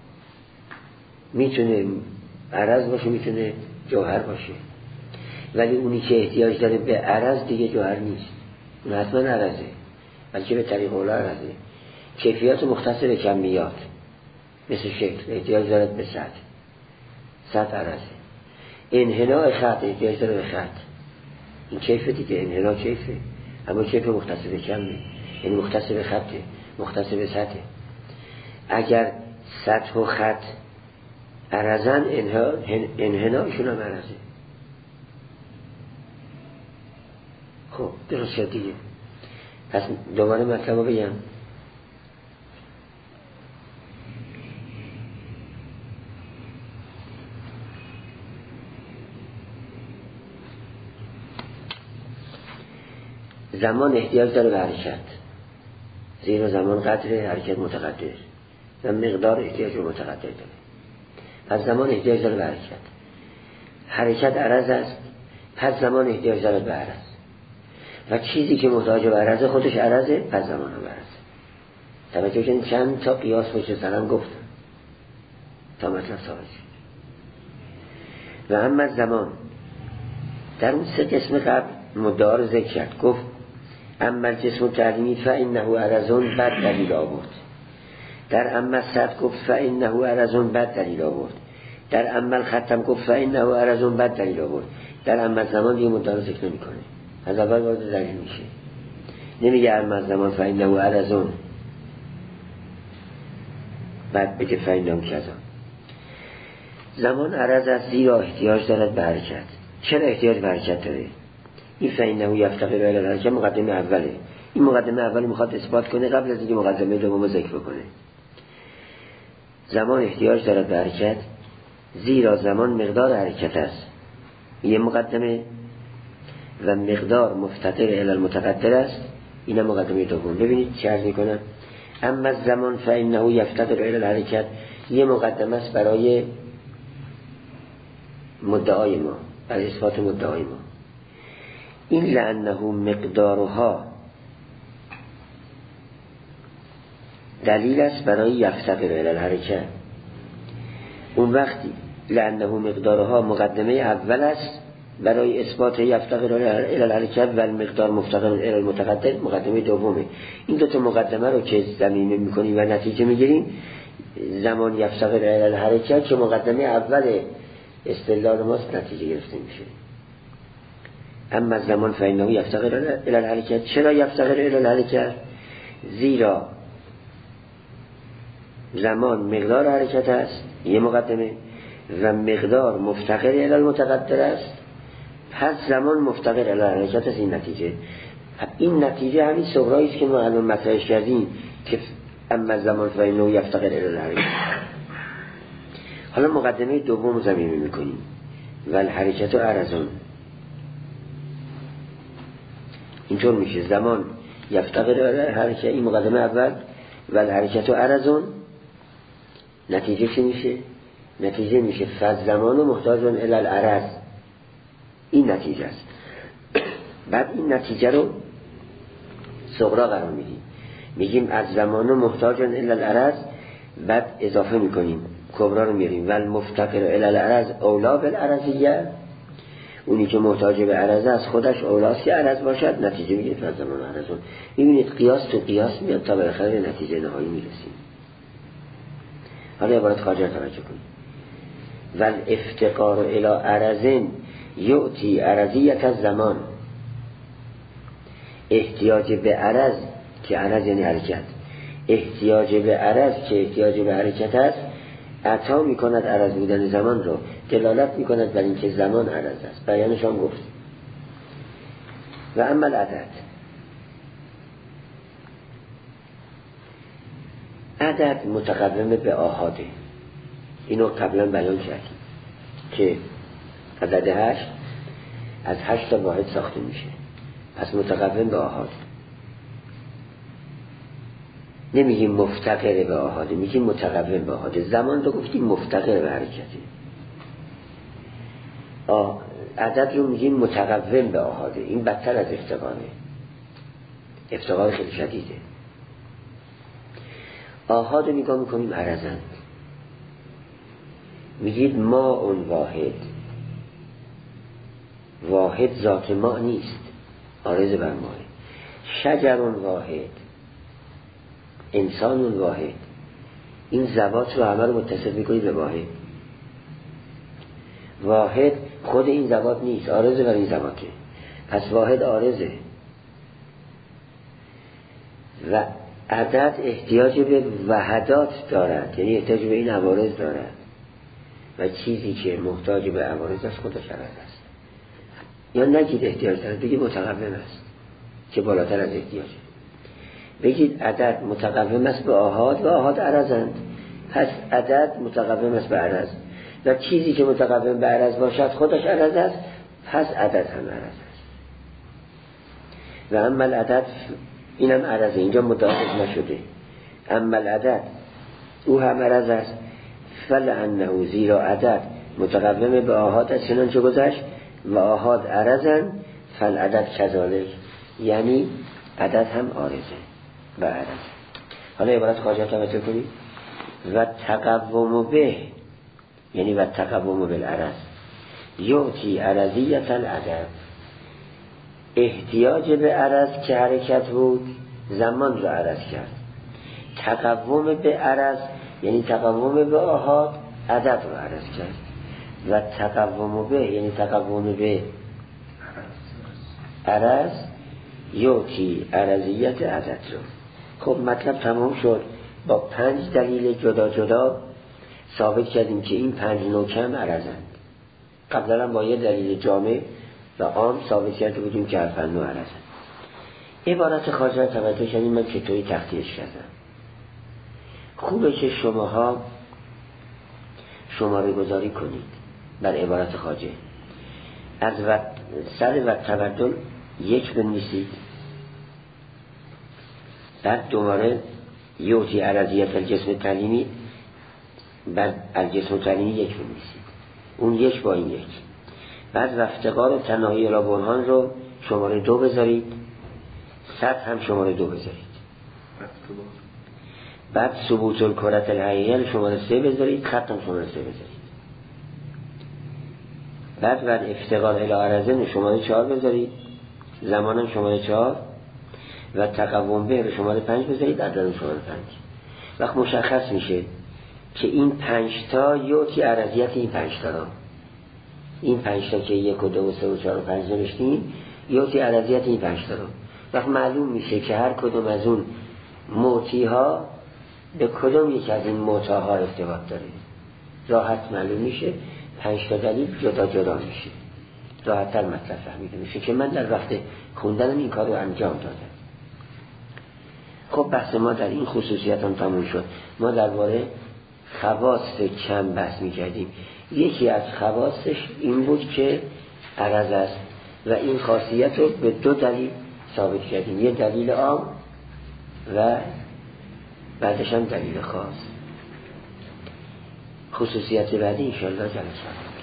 میتونه عرض باشه، میتونه جوهر باشه. ولی اونی که احتیاج داره به عرض دیگه جوهر نیست، اون حتما عرضه، بلکه به طریق اولا عرضه. کیفیات مختص به کمیات، مثل شکل احتیاج داره به سطح، سطح عرضه. انحناء خط احتیاج داره به خط، این کیف دیگه، انحناء کیفه، اما کیف مختص به کمه، یعنی مختص به خطه، مختص به سطحه. اگر سطح و خط عرضن، انحناءشون هم عرضه. خب درست شد دیگه. پس دوباره مطلب رو بگم. زمان احتیاج داره به حرکت، زیرا زمان قدر حرکت متقدر و مقدار احتیاج به متقدر داره. پس زمان احتیاج داره به حرکت. حرکت عرض است، پس زمان احتیاج داره به عرض. و چیزی که محتاج به عرضه خودش عرضه، پس زمان هم عرضه. توجه کنید چند تا قیاس پشت سرم گفتم تا مطلب ثابت شد. و اما زمان در اون سه قسم قبل مدعا رو ذکر کرد. گفت اما جسم تعلیمی فإنه عرضون، بعد دلیل آورد. در اما صد گفت فإنه عرضون، بعد دلیل آورد. در اما ختم گفت فإنه عرضون، بعد دلیل آورد. در اما زمان دیگه مدعا رو ذکر نمی کنه، از اول وارد دلیل میشه. نمیگه اما زمان فإنه عرضون بعد بگه فإنه کذا. زمان عرض است زیرا احتیاج دارد به حرکت. چرا احتیاج به حرکت داره؟ این فإنه یفتقر الی الحرکت مقدمه اوله. این مقدمه اولی میخواد اثبات کنه قبل از اینکه مقدمه دوم ذکر بکنه. زمان احتیاج دارد به حرکت زیرا زمان مقدار حرکت است. یه مقدمه. و مقدار مفتقر الی المتقدر است. این مقدمه دوم. ببینید چه عرض میکنم. اما زمان فإنه یفتقر الی الحرکت یه مقدمه است برای مدعای ما، برای اثبات مدعای ما. این لأنه مقدارها دلیل است برای یفتقر الی الحرکت. اون وقتی لأنه مقدارها مقدمه اول است برای اثبات یفتقر الی الحرکت و المقدار مفتقر الی المتقدر مقدمه دومه. این دو تا مقدمه رو که ضمیمه میکنیم و نتیجه میگیریم، زمان یفتقر الی الحرکت که مقدمه اول استدلال ماست نتیجه گرفته میشه. اما زمان فإنه یفتقر الی الحرکت. چرا یفتقر الی الحرکت؟ زیرا زمان مقدار حرکت است، یه مقدمه، و مقدار مفتقر الی المتقدر است، پس زمان مفتقر الی الحرکت است. این نتیجه این نتیجه همین صغرایی است که ما الان مطرحش کردیم که اما زمان فإنه یفتقر الی الحرکت. حالا مقدمه دوم ضمیمه میکنیم. و الحرکت عرضون. اینطور میشه زمان یفتقر الی الحرکت، این مقدمه اول، و الحرکت عرضون. نتیجه چی میشه؟ نتیجه میشه فز زمان محتاجون الی العرض. این نتیجه است. بعد این نتیجه رو صغرا قرار میدیم، میگیم از زمان محتاجون الی العرض، بعد اضافه میکنیم کبرا رو میاریم و المفتقر الی العرض اولا بالعرضیه. اونی که محتاج به عرض است خودش اولاست که عرض باشد. نتیجه میگه فز زمان عرضون. میبینید قیاس تو قیاس میاد تا بالاخره نتیجه نهایی میرسیم. حالا عبارت خارجه توجه کنید. و الافتقار الی عرض یعطی عرضیت الزمان. احتیاج به عرض که عرض یعنی حرکت، احتیاج به عرض که احتیاج به حرکت است عطا می کند عرض بودن زمان رو، دلالت می کند بر اینکه زمان عرض است. بیانش هم گفت. و اما العدد، عدد متقوم به آحاده. اینو قبلا بیان کردیم که عدد هشت از هشت تا واحد ساخته میشه، پس متقوم به آحاده. نمیگیم مفتقر به آحاده، میگیم متقوم به آحاده. زمان رو گفتیم مفتقر به حرکتی، عدد رو میگیم متقوم به آحاده. این بدتر از افتقاره، افتقار خیلی شدیده. آحاد رو نگاه میکنیم عرضند، میگید ما اون واحد، واحد ذات ما نیست، عارض بر ماه. شجر واحد، انسان واحد. این ذوات رو همه رو متصل میکنید به واحد. واحد خود این ذوات نیست، عارض بر این ذواته، پس واحد عارضه. و عدد احتیاج به وحدات دارد، یعنی احتیاج به این عوارض دارد و چیزی که محتاج به عوارض است خودش عدد است. یا نگید احتیاج دارد، بگید متقوم است که بالاتر از احتیاجه. بگید عدد متقوم است به آحاد و آحاد عرضند، پس عدد متقوم است به عرض و چیزی که متقوم به عرض باشد خودش عرض است، پس عدد هم عرض است. و اما العدد، اینم عرضه، اینجا متعاقب نشده. اما العدد او هم عرض است، فلعنه، زیرا عدد متقوم به آحاد است چنانچه گذشت، و آحاد عرضن فالعدد کذالک، یعنی عدد هم عارضه و عرض. حالا عبارت خارجه توجه کنید. و تقوم به، یعنی و تقوم بالعرض یعطی عرضیت العدد. احتیاج به عرض که حرکت بود زمان رو عرض کرد. تقوم به عرض یعنی تقوم به آحاد عدد رو عرض کرد. و تقوم به یعنی تقوم به عرض یعطی عرضیت عدد رو. خب مطلب تمام شد. با پنج دلیل جدا جدا ثابت کردیم که این پنج نوکم عرضند. قبلا با یه دلیل جامع و عام ثابت کرده بودیم که هر پنج نوع عرضند. عبارت خارجه توجه کردیم من چطوری تختیش کردم. خوبه که شماها شماره گذاری کنید بر عبارت خارجه. از و سر و تبدل یک بنویسید، بعد دوباره یوتی عرضیت الجسم تعلیمی، بعد الجسم تعلیمی یک بنویسید، اون یک با این یک. بعد رفتقار تناهی الی برهان رو شماره دو بذارید، صد هم شماره دو بذارید. بعد ثبوت الکرة الحقیقیه شماره سه بذارید، خط هم شماره سه بذارید. بعد بعد افتقار الی عرضه شماره چهار بذارید، زمان هم شماره چهار، و تقوم به شماره پنج بذارید، عدد شماره پنج. وقت مشخص میشه که این پنج تا یوتی عرضیت این پنج تا را، این پنج تا که یک و دو و سه و چهار و پنج نوشتیم یوتی عرضیت این پنج تا را. وقت معلوم میشه که هر کدوم از اون موتی ها به کدوم یک از این موتا ها ارتباط داره. راحت معلوم میشه، پنج تا دلیل جدا جدا میشه، راحت تر مطلب فهمیده میشه که من در وقت خوندنم این کار رو انجام دادم. خب بحث ما در این خصوصیت هم تموم شد. ما درباره خواص کم بحث میکردیم. یکی از خواصش این بود که عرض است و این خاصیت رو به دو دلیل ثابت کردیم، یه دلیل عام و بعدش هم دلیل خاص. خصوصیت بعدی انشاءالله جلسه